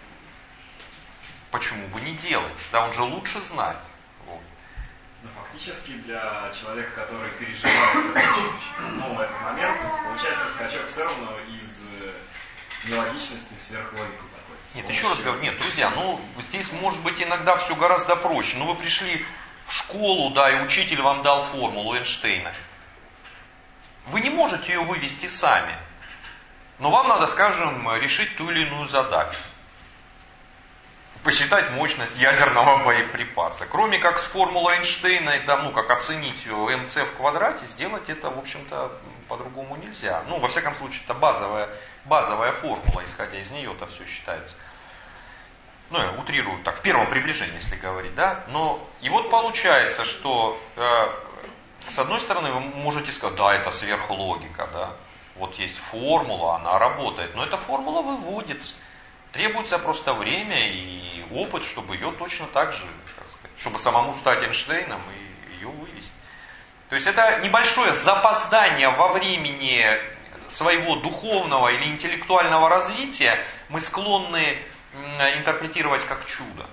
почему бы не делать? Да, он же лучше знает. Вот. Но фактически для человека, который переживает ну, этот момент, получается скачок все равно из нелогичности в сверхлогику такой. Нет, еще раз говорю, нет, друзья, ну здесь может быть иногда все гораздо проще. Ну вы пришли в школу, да, и учитель вам дал формулу Эйнштейна. Вы не можете ее вывести сами. Но вам надо, скажем, решить ту или иную задачу. Посчитать мощность ядерного боеприпаса. Кроме как с формулой Эйнштейна, и там, ну, как оценить ее эм цэ в квадрате, сделать это, в общем-то, по-другому нельзя. Ну, во всяком случае, это базовая, базовая формула, исходя из нее-то все считается. Ну, я утрирую так, в первом приближении, если говорить, да. Но, и вот получается, что, э, с одной стороны, вы можете сказать, да, это сверхлогика, да. Вот есть формула, она работает, но эта формула выводится. Требуется просто время и опыт, чтобы ее точно так же, так сказать, чтобы самому стать Эйнштейном и ее вывести. То есть это небольшое запоздание во времени своего духовного или интеллектуального развития мы склонны интерпретировать как чудо.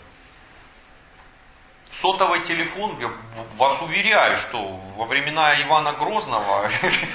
Сотовый телефон, я вас уверяю, что во времена Ивана Грозного,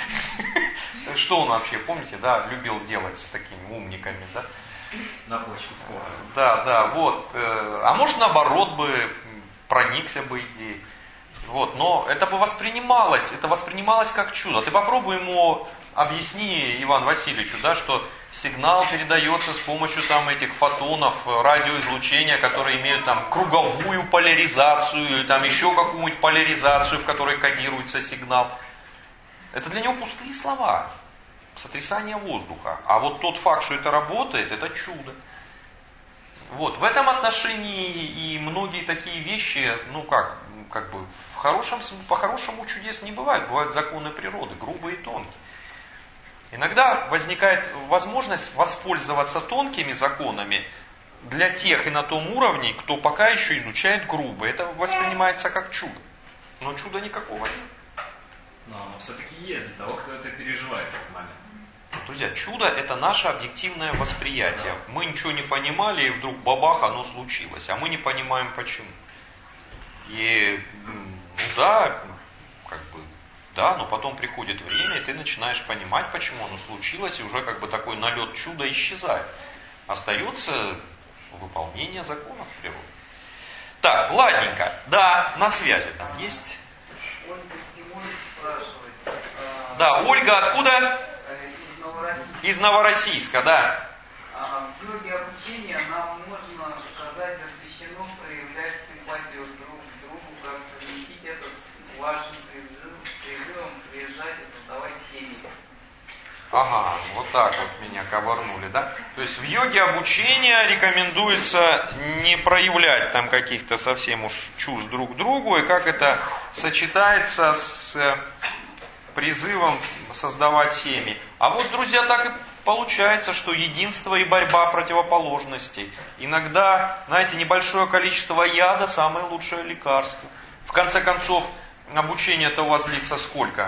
что он вообще, помните, да, любил делать с такими умниками, да? На почве спора. Да, да, вот. А может, наоборот бы проникся бы идеей. Вот, но это бы воспринималось, это воспринималось как чудо. Ты попробуй ему объясни Ивану Васильевичу, да, что сигнал передается с помощью там этих фотонов радиоизлучения, которые имеют там круговую поляризацию, там еще какую-нибудь поляризацию, в которой кодируется сигнал. Это для него пустые слова, сотрясание воздуха. А вот тот факт, что это работает, это чудо. Вот, в этом отношении и многие такие вещи, ну как, как бы в хорошем, по-хорошему чудес не бывает. Бывают законы природы, грубые и тонкие. Иногда возникает возможность воспользоваться тонкими законами для тех и на том уровне, кто пока еще изучает грубо. Это воспринимается как чудо. Но чуда никакого нет. Но оно все-таки есть для того, кто это переживает в этот момент. Друзья, чудо это наше объективное восприятие. Мы ничего не понимали, и вдруг бабах, оно случилось. А мы не понимаем почему. И, ну да, как бы, да, но потом приходит время, и ты начинаешь понимать, почему оно случилось, и уже как бы такой налет чуда исчезает. Остается выполнение законов природы. Так, ладненько. Да, на связи там есть. Ольга Тимурович спрашивает. Да, Ольга откуда? Из Новороссийска. Из Новороссийска, да. В йоге обучения нам можно сказать, запрещено проявлять симпатию друг к другу, как совместить это с вашим призывом, призывом приезжать и создавать семьи. Ага, вот так вот меня ковырнули, да? То есть в йоге обучения рекомендуется не проявлять там каких-то совсем уж чувств друг к другу, и как это сочетается с призывом создавать семьи. А вот, друзья, так и получается, что единство и борьба противоположностей. Иногда, знаете, небольшое количество яда – самое лучшее лекарство. В конце концов, обучение-то у вас длится сколько?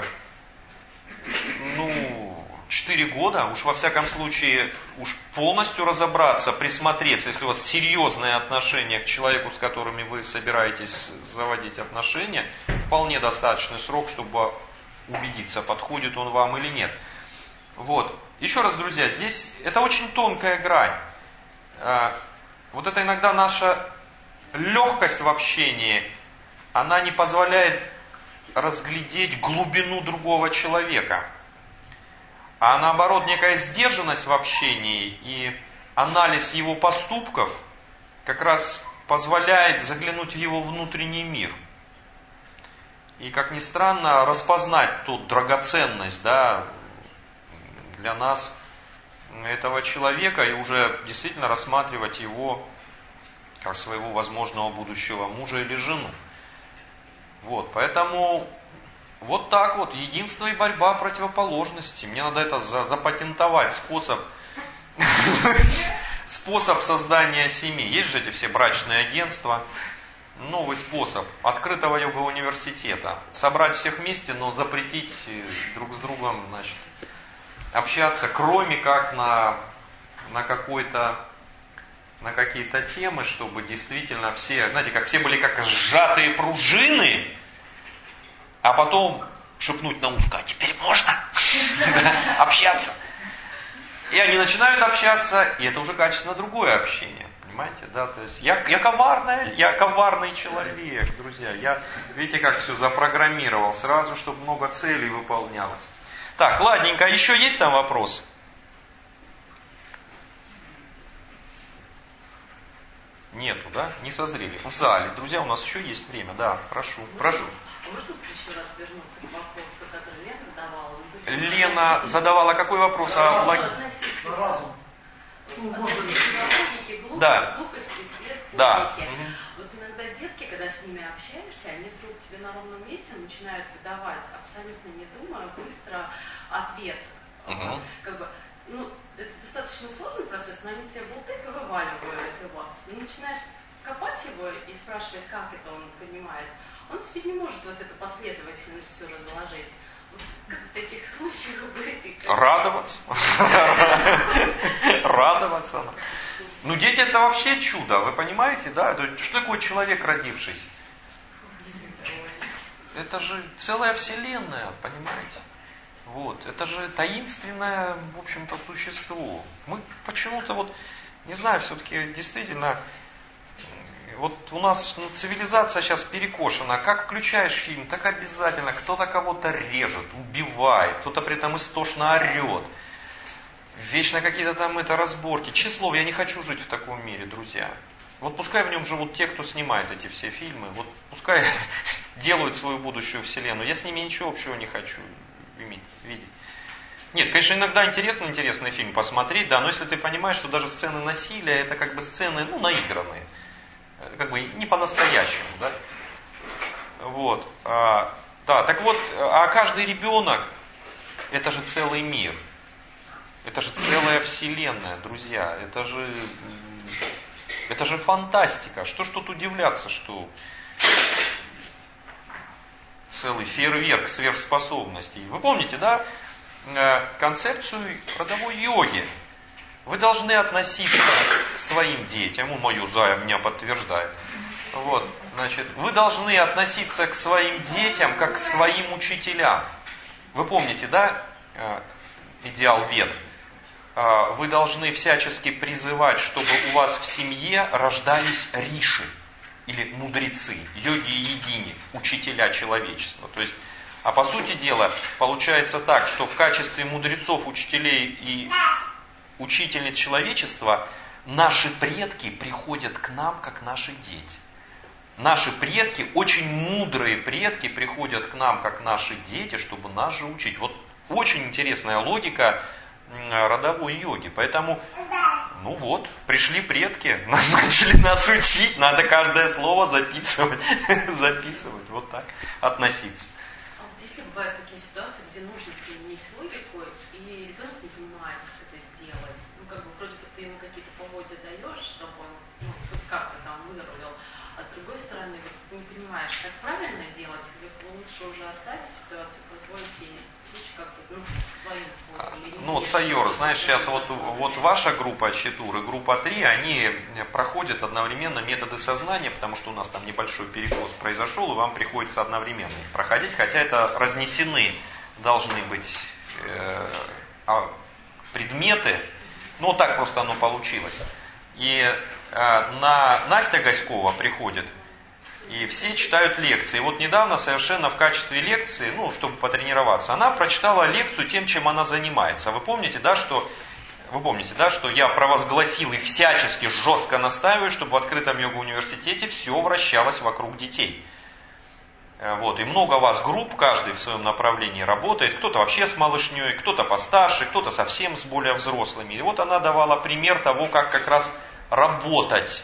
Ну, четыре года. Уж во всяком случае, уж полностью разобраться, присмотреться, если у вас серьезные отношения к человеку, с которыми вы собираетесь заводить отношения, вполне достаточный срок, чтобы убедиться, подходит он вам или нет. Вот. Еще раз, друзья, здесь это очень тонкая грань. Вот это иногда наша легкость в общении, она не позволяет разглядеть глубину другого человека. А наоборот, некая сдержанность в общении и анализ его поступков как раз позволяет заглянуть в его внутренний мир. И, как ни странно, распознать ту драгоценность, да, для нас этого человека и уже действительно рассматривать его как своего возможного будущего мужа или жену. Вот, поэтому вот так вот, единство и борьба противоположностей. Мне надо это запатентовать, способ, способ создания семьи. Есть же эти все брачные агентства. Новый способ открытого йога-университета. Собрать всех вместе, но запретить друг с другом, значит, общаться, кроме как на, на какой-то, на какие-то темы, чтобы действительно все, знаете, как все были как сжатые пружины, а потом шепнуть на ушко: а теперь можно общаться. И они начинают общаться, и это уже качественно другое общение. Понимаете, да, то есть я, я коварный, я коварный человек, друзья. Я, видите, как все запрограммировал сразу, чтобы много целей выполнялось. Так, ладненько, еще есть там вопрос? Нету, да? Не созрели. В зале. Друзья, у нас еще есть время. Да, прошу, прошу. Можно еще раз вернуться к вопросу, который Лена задавала? Лена задавала какой вопрос? А, лог... На разум. Ну, относительно логики, глупости, да. глупости, свет, да. Угу. Вот иногда детки, когда с ними общаешься, они вдруг тебе на ровном месте начинают выдавать, абсолютно не думая, быстро ответ. Угу. Как бы, ну, это достаточно сложный процесс, но они тебе болтык и вываливают его. И начинаешь копать его и спрашивать, как это он понимает, он тебе не может вот эту последовательность все разложить. Вот как в таких случаях быть? Радоваться. Радоваться. Ну, дети это вообще чудо, вы понимаете, да? Что такое человек, родившийся? Это же целая вселенная, понимаете? Вот, это же таинственное, в общем-то, существо. Мы почему-то вот, не знаю, все-таки действительно, вот у нас ну, цивилизация сейчас перекошена. Как включаешь фильм, так обязательно кто-то кого-то режет, убивает, кто-то при этом истошно орет. Вечно какие-то там это разборки. Число, я не хочу жить в таком мире, друзья. Вот пускай в нем живут те, кто снимает эти все фильмы. Вот пускай делают свою будущую вселенную. Я с ними ничего общего не хочу иметь, видеть. Нет, конечно, иногда интересно интересный фильм посмотреть, да, но если ты понимаешь, что даже сцены насилия, это как бы сцены, ну, наигранные. Как бы не по-настоящему, да. Вот. А, да, так вот, а каждый ребенок, это же целый мир. Это же целая вселенная, друзья. Это же, это же фантастика. Что ж тут удивляться, что целый фейерверк сверхспособностей. Вы помните, да, концепцию родовой йоги? Вы должны относиться к своим детям, у мою зая меня подтверждает. Вот, значит, вы должны относиться к своим детям как к своим учителям. Вы помните, да, идеал Вед? Вы должны всячески призывать, чтобы у вас в семье рождались риши или мудрецы, йоги и йогини, учителя человечества. То есть, а по сути дела, получается так, что в качестве мудрецов, учителей и учительниц человечества наши предки приходят к нам, как наши дети. Наши предки, очень мудрые предки, приходят к нам, как наши дети, чтобы нас же учить. Вот очень интересная логика родовой йоги. Поэтому, ну вот, пришли предки, начали нас учить, надо каждое слово записывать, записывать, вот так относиться. А вот если бывают такие ситуации, где нужно применить логику, и ребенок не понимает, как это сделать, ну как бы вроде бы ты ему какие-то поводья даешь, чтобы он ну, хоть как-то там вырулил, а с другой стороны, вот, ты не понимаешь, как правильно делать, либо лучше уже оставить ситуацию, позволить ей течь как-то ну, своим ходом. Ну вот, Сайор, знаешь, сейчас вот, вот ваша группа Читур и группа три, они проходят одновременно методы сознания, потому что у нас там небольшой перекос произошел, и вам приходится одновременно их проходить, хотя это разнесены должны быть э, предметы, ну так просто оно получилось. И э, на Настя Гаськова приходит, и все читают лекции. И вот недавно совершенно в качестве лекции, ну, чтобы потренироваться, она прочитала лекцию тем, чем она занимается. Вы помните, да, что, вы помните, да, что я провозгласил и всячески жестко настаиваю, чтобы в открытом йога-университете все вращалось вокруг детей. Вот, и много у вас групп, каждый в своем направлении работает. Кто-то вообще с малышней, кто-то постарше, кто-то совсем с более взрослыми. И вот она давала пример того, как как раз работать.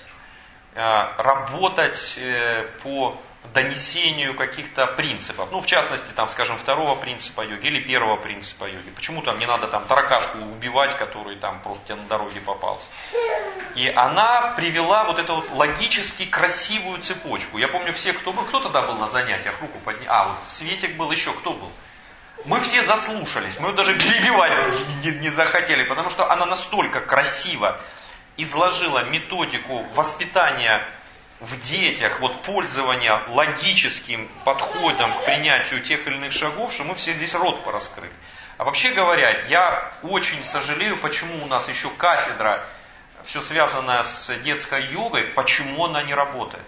работать по донесению каких-то принципов. Ну, в частности, там, скажем, второго принципа йоги или первого принципа йоги. Почему там не надо там таракашку убивать, который там просто тебе на дороге попался. И она привела вот эту вот логически красивую цепочку. Я помню все, кто был, кто тогда был на занятиях, руку поднял. А, вот Светик был, еще кто был? Мы все заслушались, мы даже перебивать не, не захотели, потому что она настолько красиво изложила методику воспитания в детях, вот пользования логическим подходом к принятию тех или иных шагов, что мы все здесь рот пораскрыли. А вообще говоря, я очень сожалею, почему у нас еще кафедра, все связанное с детской йогой, почему она не работает.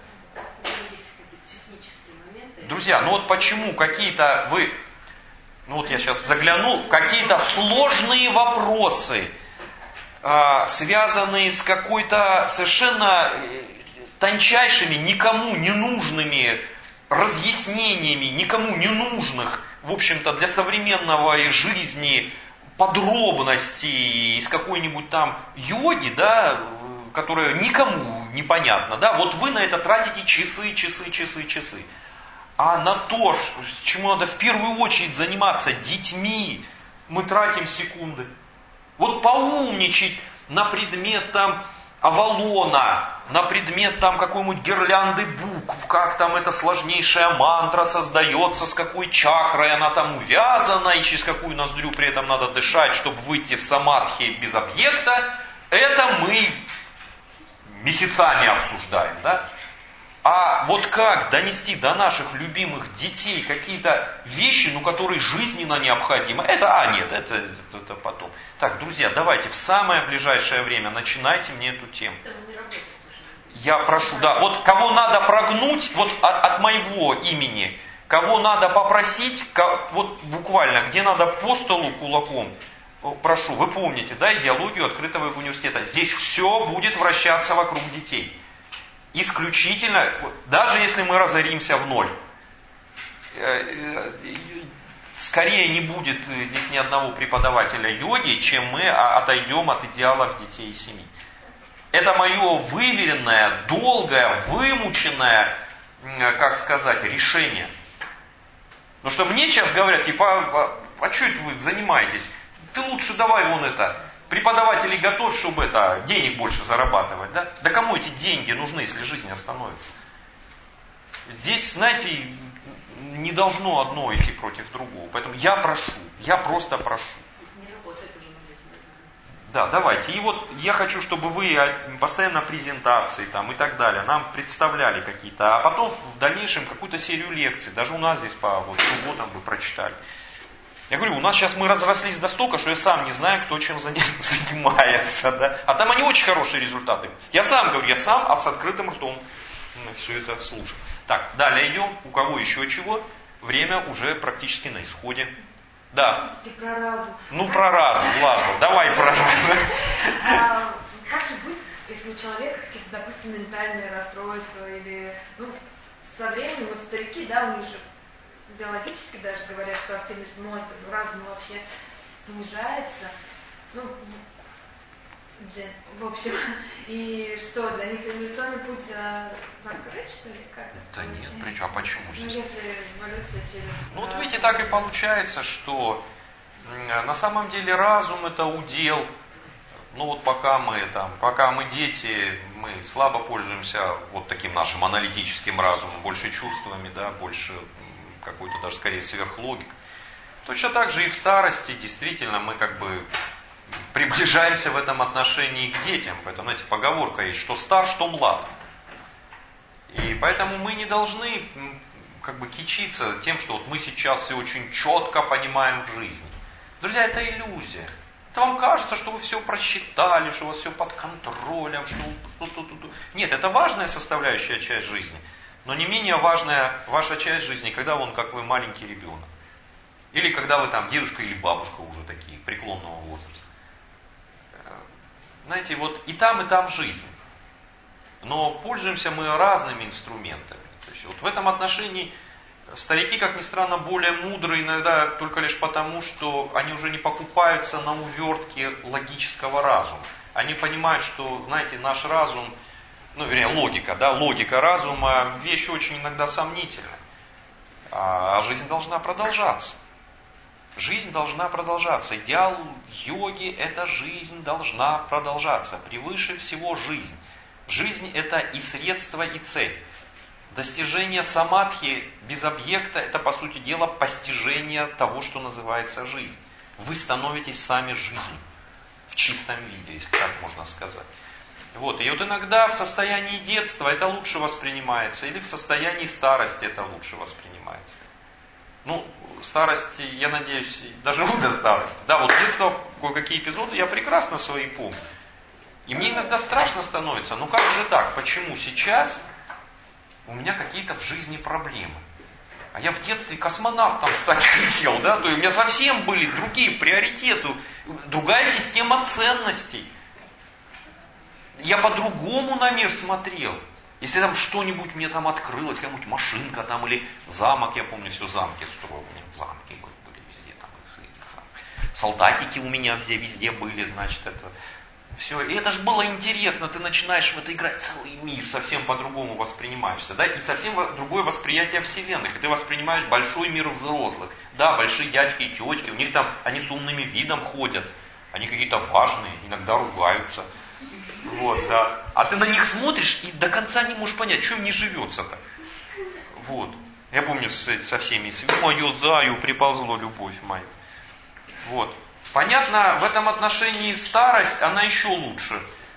Друзья, ну вот почему какие-то вы, ну вот я сейчас заглянул, какие-то сложные вопросы, связанные с какой-то совершенно тончайшими, никому не нужными разъяснениями, никому не нужных, в общем-то, для современной жизни подробностей из какой-нибудь там йоги, да, которая никому непонятна, да, вот вы на это тратите часы, часы, часы, часы. А на то, чему надо в первую очередь заниматься детьми, мы тратим секунды. Вот поумничать на предмет там Авалона, на предмет там какой-нибудь гирлянды букв, как там эта сложнейшая мантра создается, с какой чакрой она там увязана, и через какую ноздрю при этом надо дышать, чтобы выйти в самадхи без объекта, это мы месяцами обсуждаем, да? А вот как донести до наших любимых детей какие-то вещи, ну, которые жизненно необходимы, это, а, нет, это, это, это потом. Так, друзья, давайте в самое ближайшее время начинайте мне эту тему. Я прошу, да, вот кого надо прогнуть, вот от, от моего имени, кого надо попросить, вот буквально, где надо по столу кулаком, прошу, вы помните, да, идеологию открытого университета, здесь все будет вращаться вокруг детей. Исключительно, даже если мы разоримся в ноль, скорее не будет здесь ни одного преподавателя йоги, чем мы отойдем от идеалов детей и семьи. Это мое выверенное, долгое, вымученное, как сказать, решение. Потому что мне сейчас говорят, типа, а, а что это вы занимаетесь? Ты лучше давай вон это, преподавателей готовь, чтобы это, денег больше зарабатывать. Да? Да кому эти деньги нужны, если жизнь остановится? Здесь, знаете, не должно одно идти против другого. Поэтому я прошу, я просто прошу. Да, давайте. И вот я хочу, чтобы вы постоянно на презентации там, и так далее нам представляли какие-то, а потом в дальнейшем какую-то серию лекций, даже у нас здесь по вот, субботам вы прочитали. Я говорю, у нас сейчас мы разрослись настолько, что я сам не знаю, кто чем занимается. Да? А там они очень хорошие результаты. Я сам говорю, я сам, а с открытым ртом все это слушаю. Так, далее идем. У кого еще чего? Время уже практически на исходе. Да. Про разум. Ну, про разум, ладно, давай про разум. А, как же быть, если у человека какие-то, допустим, ментальные расстройства или, ну, со временем, вот старики, да, у них же биологически даже говорят, что активность мозга, разум вообще снижается. Ну, в общем, и что, для них эволюционный путь закрыт, что ли? Как да нет, причем, а почему здесь? Ну, если эволюция через... Ну, вот видите, так и получается, что на самом деле разум это удел. Ну вот пока мы там, пока мы дети, мы слабо пользуемся вот таким нашим аналитическим разумом, больше чувствами, да, больше какой-то даже скорее сверхлогик. Точно так же и в старости действительно мы как бы приближаемся в этом отношении к детям. Поэтому, знаете, поговорка есть, что стар, что млад. И поэтому мы не должны как бы кичиться тем, что вот мы сейчас все очень четко понимаем в жизни. Друзья, это иллюзия. Это вам кажется, что вы все просчитали, что у вас все под контролем, что... Нет, это важная составляющая часть жизни. Но не менее важная ваша часть жизни, когда вон как вы маленький ребенок. Или когда вы там дедушка или бабушка уже такие, преклонного возраста. Знаете, вот и там, и там жизнь. Но пользуемся мы разными инструментами. То есть вот в этом отношении старики, как ни странно, более мудрые иногда только лишь потому, что они уже не покупаются на увертке логического разума. Они понимают, что, знаете, наш разум, ну, вернее, логика, да, логика разума, вещь очень иногда сомнительная. А жизнь должна продолжаться. Жизнь должна продолжаться. Идеал йоги – это жизнь должна продолжаться. Превыше всего жизнь. Жизнь – это и средство, и цель. Достижение самадхи без объекта – это, по сути дела, постижение того, что называется жизнь. Вы становитесь сами жизнью. В чистом виде, если так можно сказать. Вот. И вот иногда в состоянии детства это лучше воспринимается, или в состоянии старости это лучше воспринимается. Ну, старости, я надеюсь, доживу до старости. Да, вот детство, кое-какие эпизоды я прекрасно свои помню. И мне иногда страшно становится, ну как же так, почему сейчас у меня какие-то в жизни проблемы? А я в детстве космонавтом стать хотел, да, то есть у меня совсем были другие приоритеты, другая система ценностей. Я по-другому на мир смотрел. Если там что-нибудь мне там открылось, какая-нибудь машинка там или замок, я помню, все замки строил, у меня замки были везде, там, солдатики у меня везде, везде были, значит, это все. И это же было интересно, ты начинаешь в это играть, целый мир совсем по-другому воспринимаешься, да, и совсем другое восприятие вселенных, и ты воспринимаешь большой мир взрослых, да, большие дядьки и тетки, у них там, они с умными видом ходят, они какие-то важные, иногда ругаются. Вот, да. А ты на них смотришь и до конца не можешь понять, что им не живется-то. Вот. Я помню со, со всеми, мою заю приползло любовь моя. Вот. Понятно, в этом отношении старость, она еще лучше.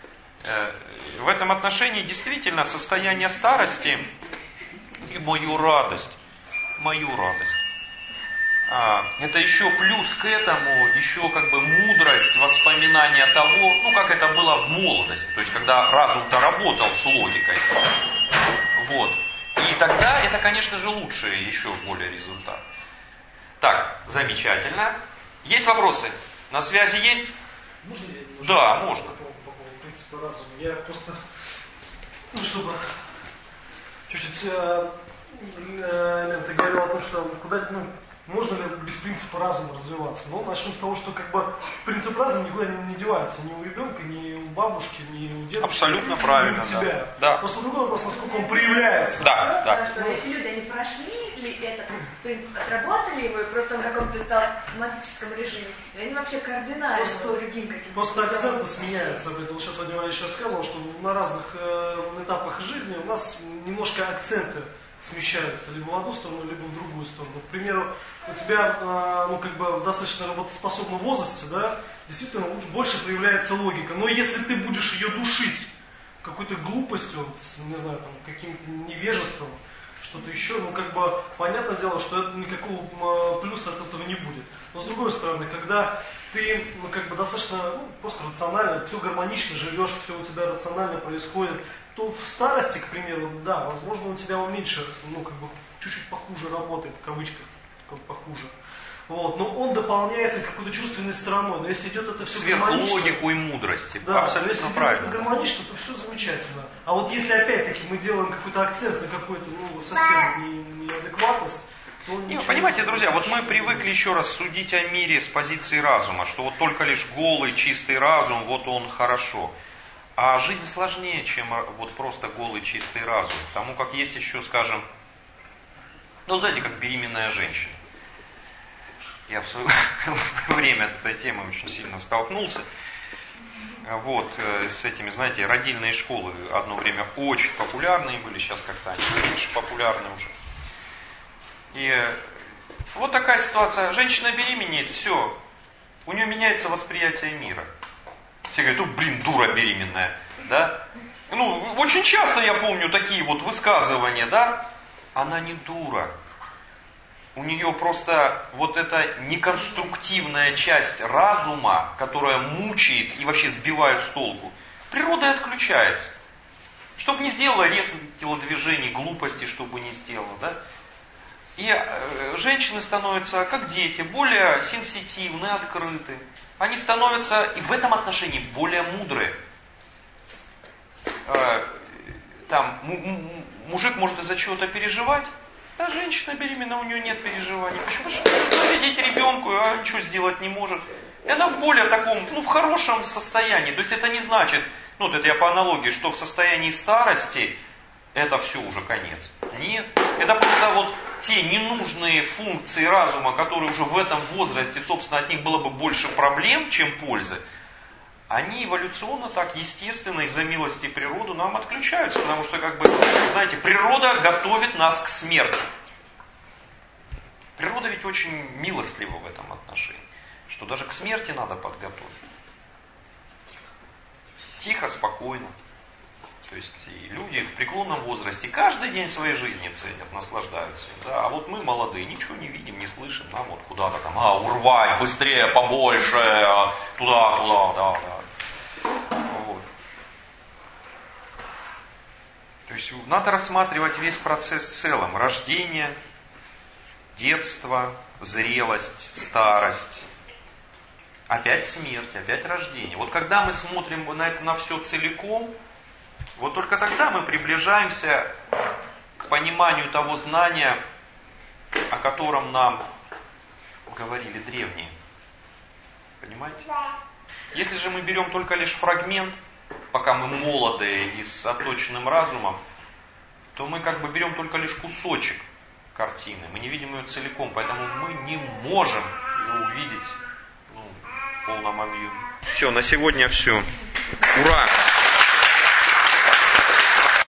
В этом отношении действительно состояние старости и мою радость, мою радость. А, это еще плюс к этому, еще как бы мудрость, воспоминания того, ну как это было в молодости, то есть когда разум-то работал с логикой. Вот. И тогда это, конечно же, лучше, еще более результат. Так, замечательно. Есть вопросы? На связи есть? Можно я немножко? Да, можно. По поводу, по поводу принципа разума. Я просто, ну, чтобы чуть-чуть э, э, ты говорил о том, что куда, ну, можно ли без принципа разума развиваться. Ну, начнем с того, что как бы принцип разума никуда не, не девается. Ни у ребенка, ни у бабушки, ни у дедушки. Абсолютно правильно, ни у тебя. Да. Да. Просто другой вопрос, насколько он проявляется. Да, да. Что эти люди, они прошли ли этот принцип, отработали его, и просто он в каком-то стал автоматическом режиме, и они вообще кардинально Просто, другим каким-то. просто акценты сменяются. Вот сейчас Владимир Валерьевич рассказывал, что на разных э, этапах жизни у нас немножко акценты смещаются либо в одну сторону, либо в другую сторону. К примеру, у тебя, э, ну, как бы в достаточно работоспособном возрасте, да, действительно больше проявляется логика. Но если ты будешь ее душить какой-то глупостью, не знаю, там, каким-то невежеством, что-то еще, ну, как бы, понятное дело, что это никакого плюса от этого не будет. Но с другой стороны, когда ты, ну, как бы, достаточно, ну, просто рационально, все гармонично живешь, все у тебя рационально происходит, то в старости, к примеру, да, возможно, у тебя он меньше, ну, как бы, чуть-чуть похуже работает, в кавычках, как бы похуже. Вот, но он дополняется какой-то чувственной стороной. Но если идет это все гармонично... Сверхлогику и мудрости. Да, абсолютно если правильно. это гармонично, то все замечательно. А вот если опять-таки мы делаем какой-то акцент на какую-то, ну, совсем не, неадекватность, то... Не, вы понимаете, друзья, вот мы привыкли еще раз судить о мире с позиции разума, что вот только лишь голый, чистый разум, вот он хорошо. А жизнь сложнее, чем вот просто голый, чистый разум. Потому как есть еще, скажем, ну, знаете, как беременная женщина. Я в свое время с этой темой очень сильно столкнулся. Вот, с этими, знаете, родильные школы одно время очень популярные были, сейчас как-то они меньше популярны уже. И вот такая ситуация. Женщина беременеет, все, у нее меняется восприятие мира. Все говорят, ну, блин, дура беременная, да? Ну, очень часто я помню такие вот высказывания, да? Она не дура. У нее просто вот эта неконструктивная часть разума, которая мучает и вообще сбивает с толку, природа отключается. Чтобы не сделала резких телодвижений, глупости, чтобы не сделала, да? И э, женщины становятся, как дети, более сенситивны, открыты. Они становятся и в этом отношении более мудрые. Э, там мужик может из-за чего-то переживать, а женщина беременна, у нее нет переживаний. Почему? Потому что родить ребенку, а ничего сделать не может. И она в более таком, ну, в хорошем состоянии. То есть это не значит, ну, вот это я по аналогии, что в состоянии старости это все уже конец. Нет. Это просто вот те ненужные функции разума, которые уже в этом возрасте, собственно, от них было бы больше проблем, чем пользы. Они эволюционно так, естественно, из-за милости природы нам отключаются, потому что, как бы, знаете, природа готовит нас к смерти. Природа ведь очень милостлива в этом отношении, что даже к смерти надо подготовить. Тихо, спокойно. То есть и люди в преклонном возрасте каждый день своей жизни ценят, наслаждаются. Да? А вот мы молодые, ничего не видим, не слышим. Нам вот куда-то там, а, урвать, быстрее, побольше, а, туда, туда, да, да. Вот. То есть надо рассматривать весь процесс в целом. Рождение, детство, зрелость, старость. Опять смерть, опять рождение. Вот когда мы смотрим на это на все целиком, вот только тогда мы приближаемся к пониманию того знания, о котором нам говорили древние. Понимаете? Если же мы берем только лишь фрагмент, пока мы молодые и с отточенным разумом, то мы как бы берем только лишь кусочек картины. Мы не видим ее целиком, поэтому мы не можем ее увидеть, ну, в полном объеме. Все, на сегодня все. Ура!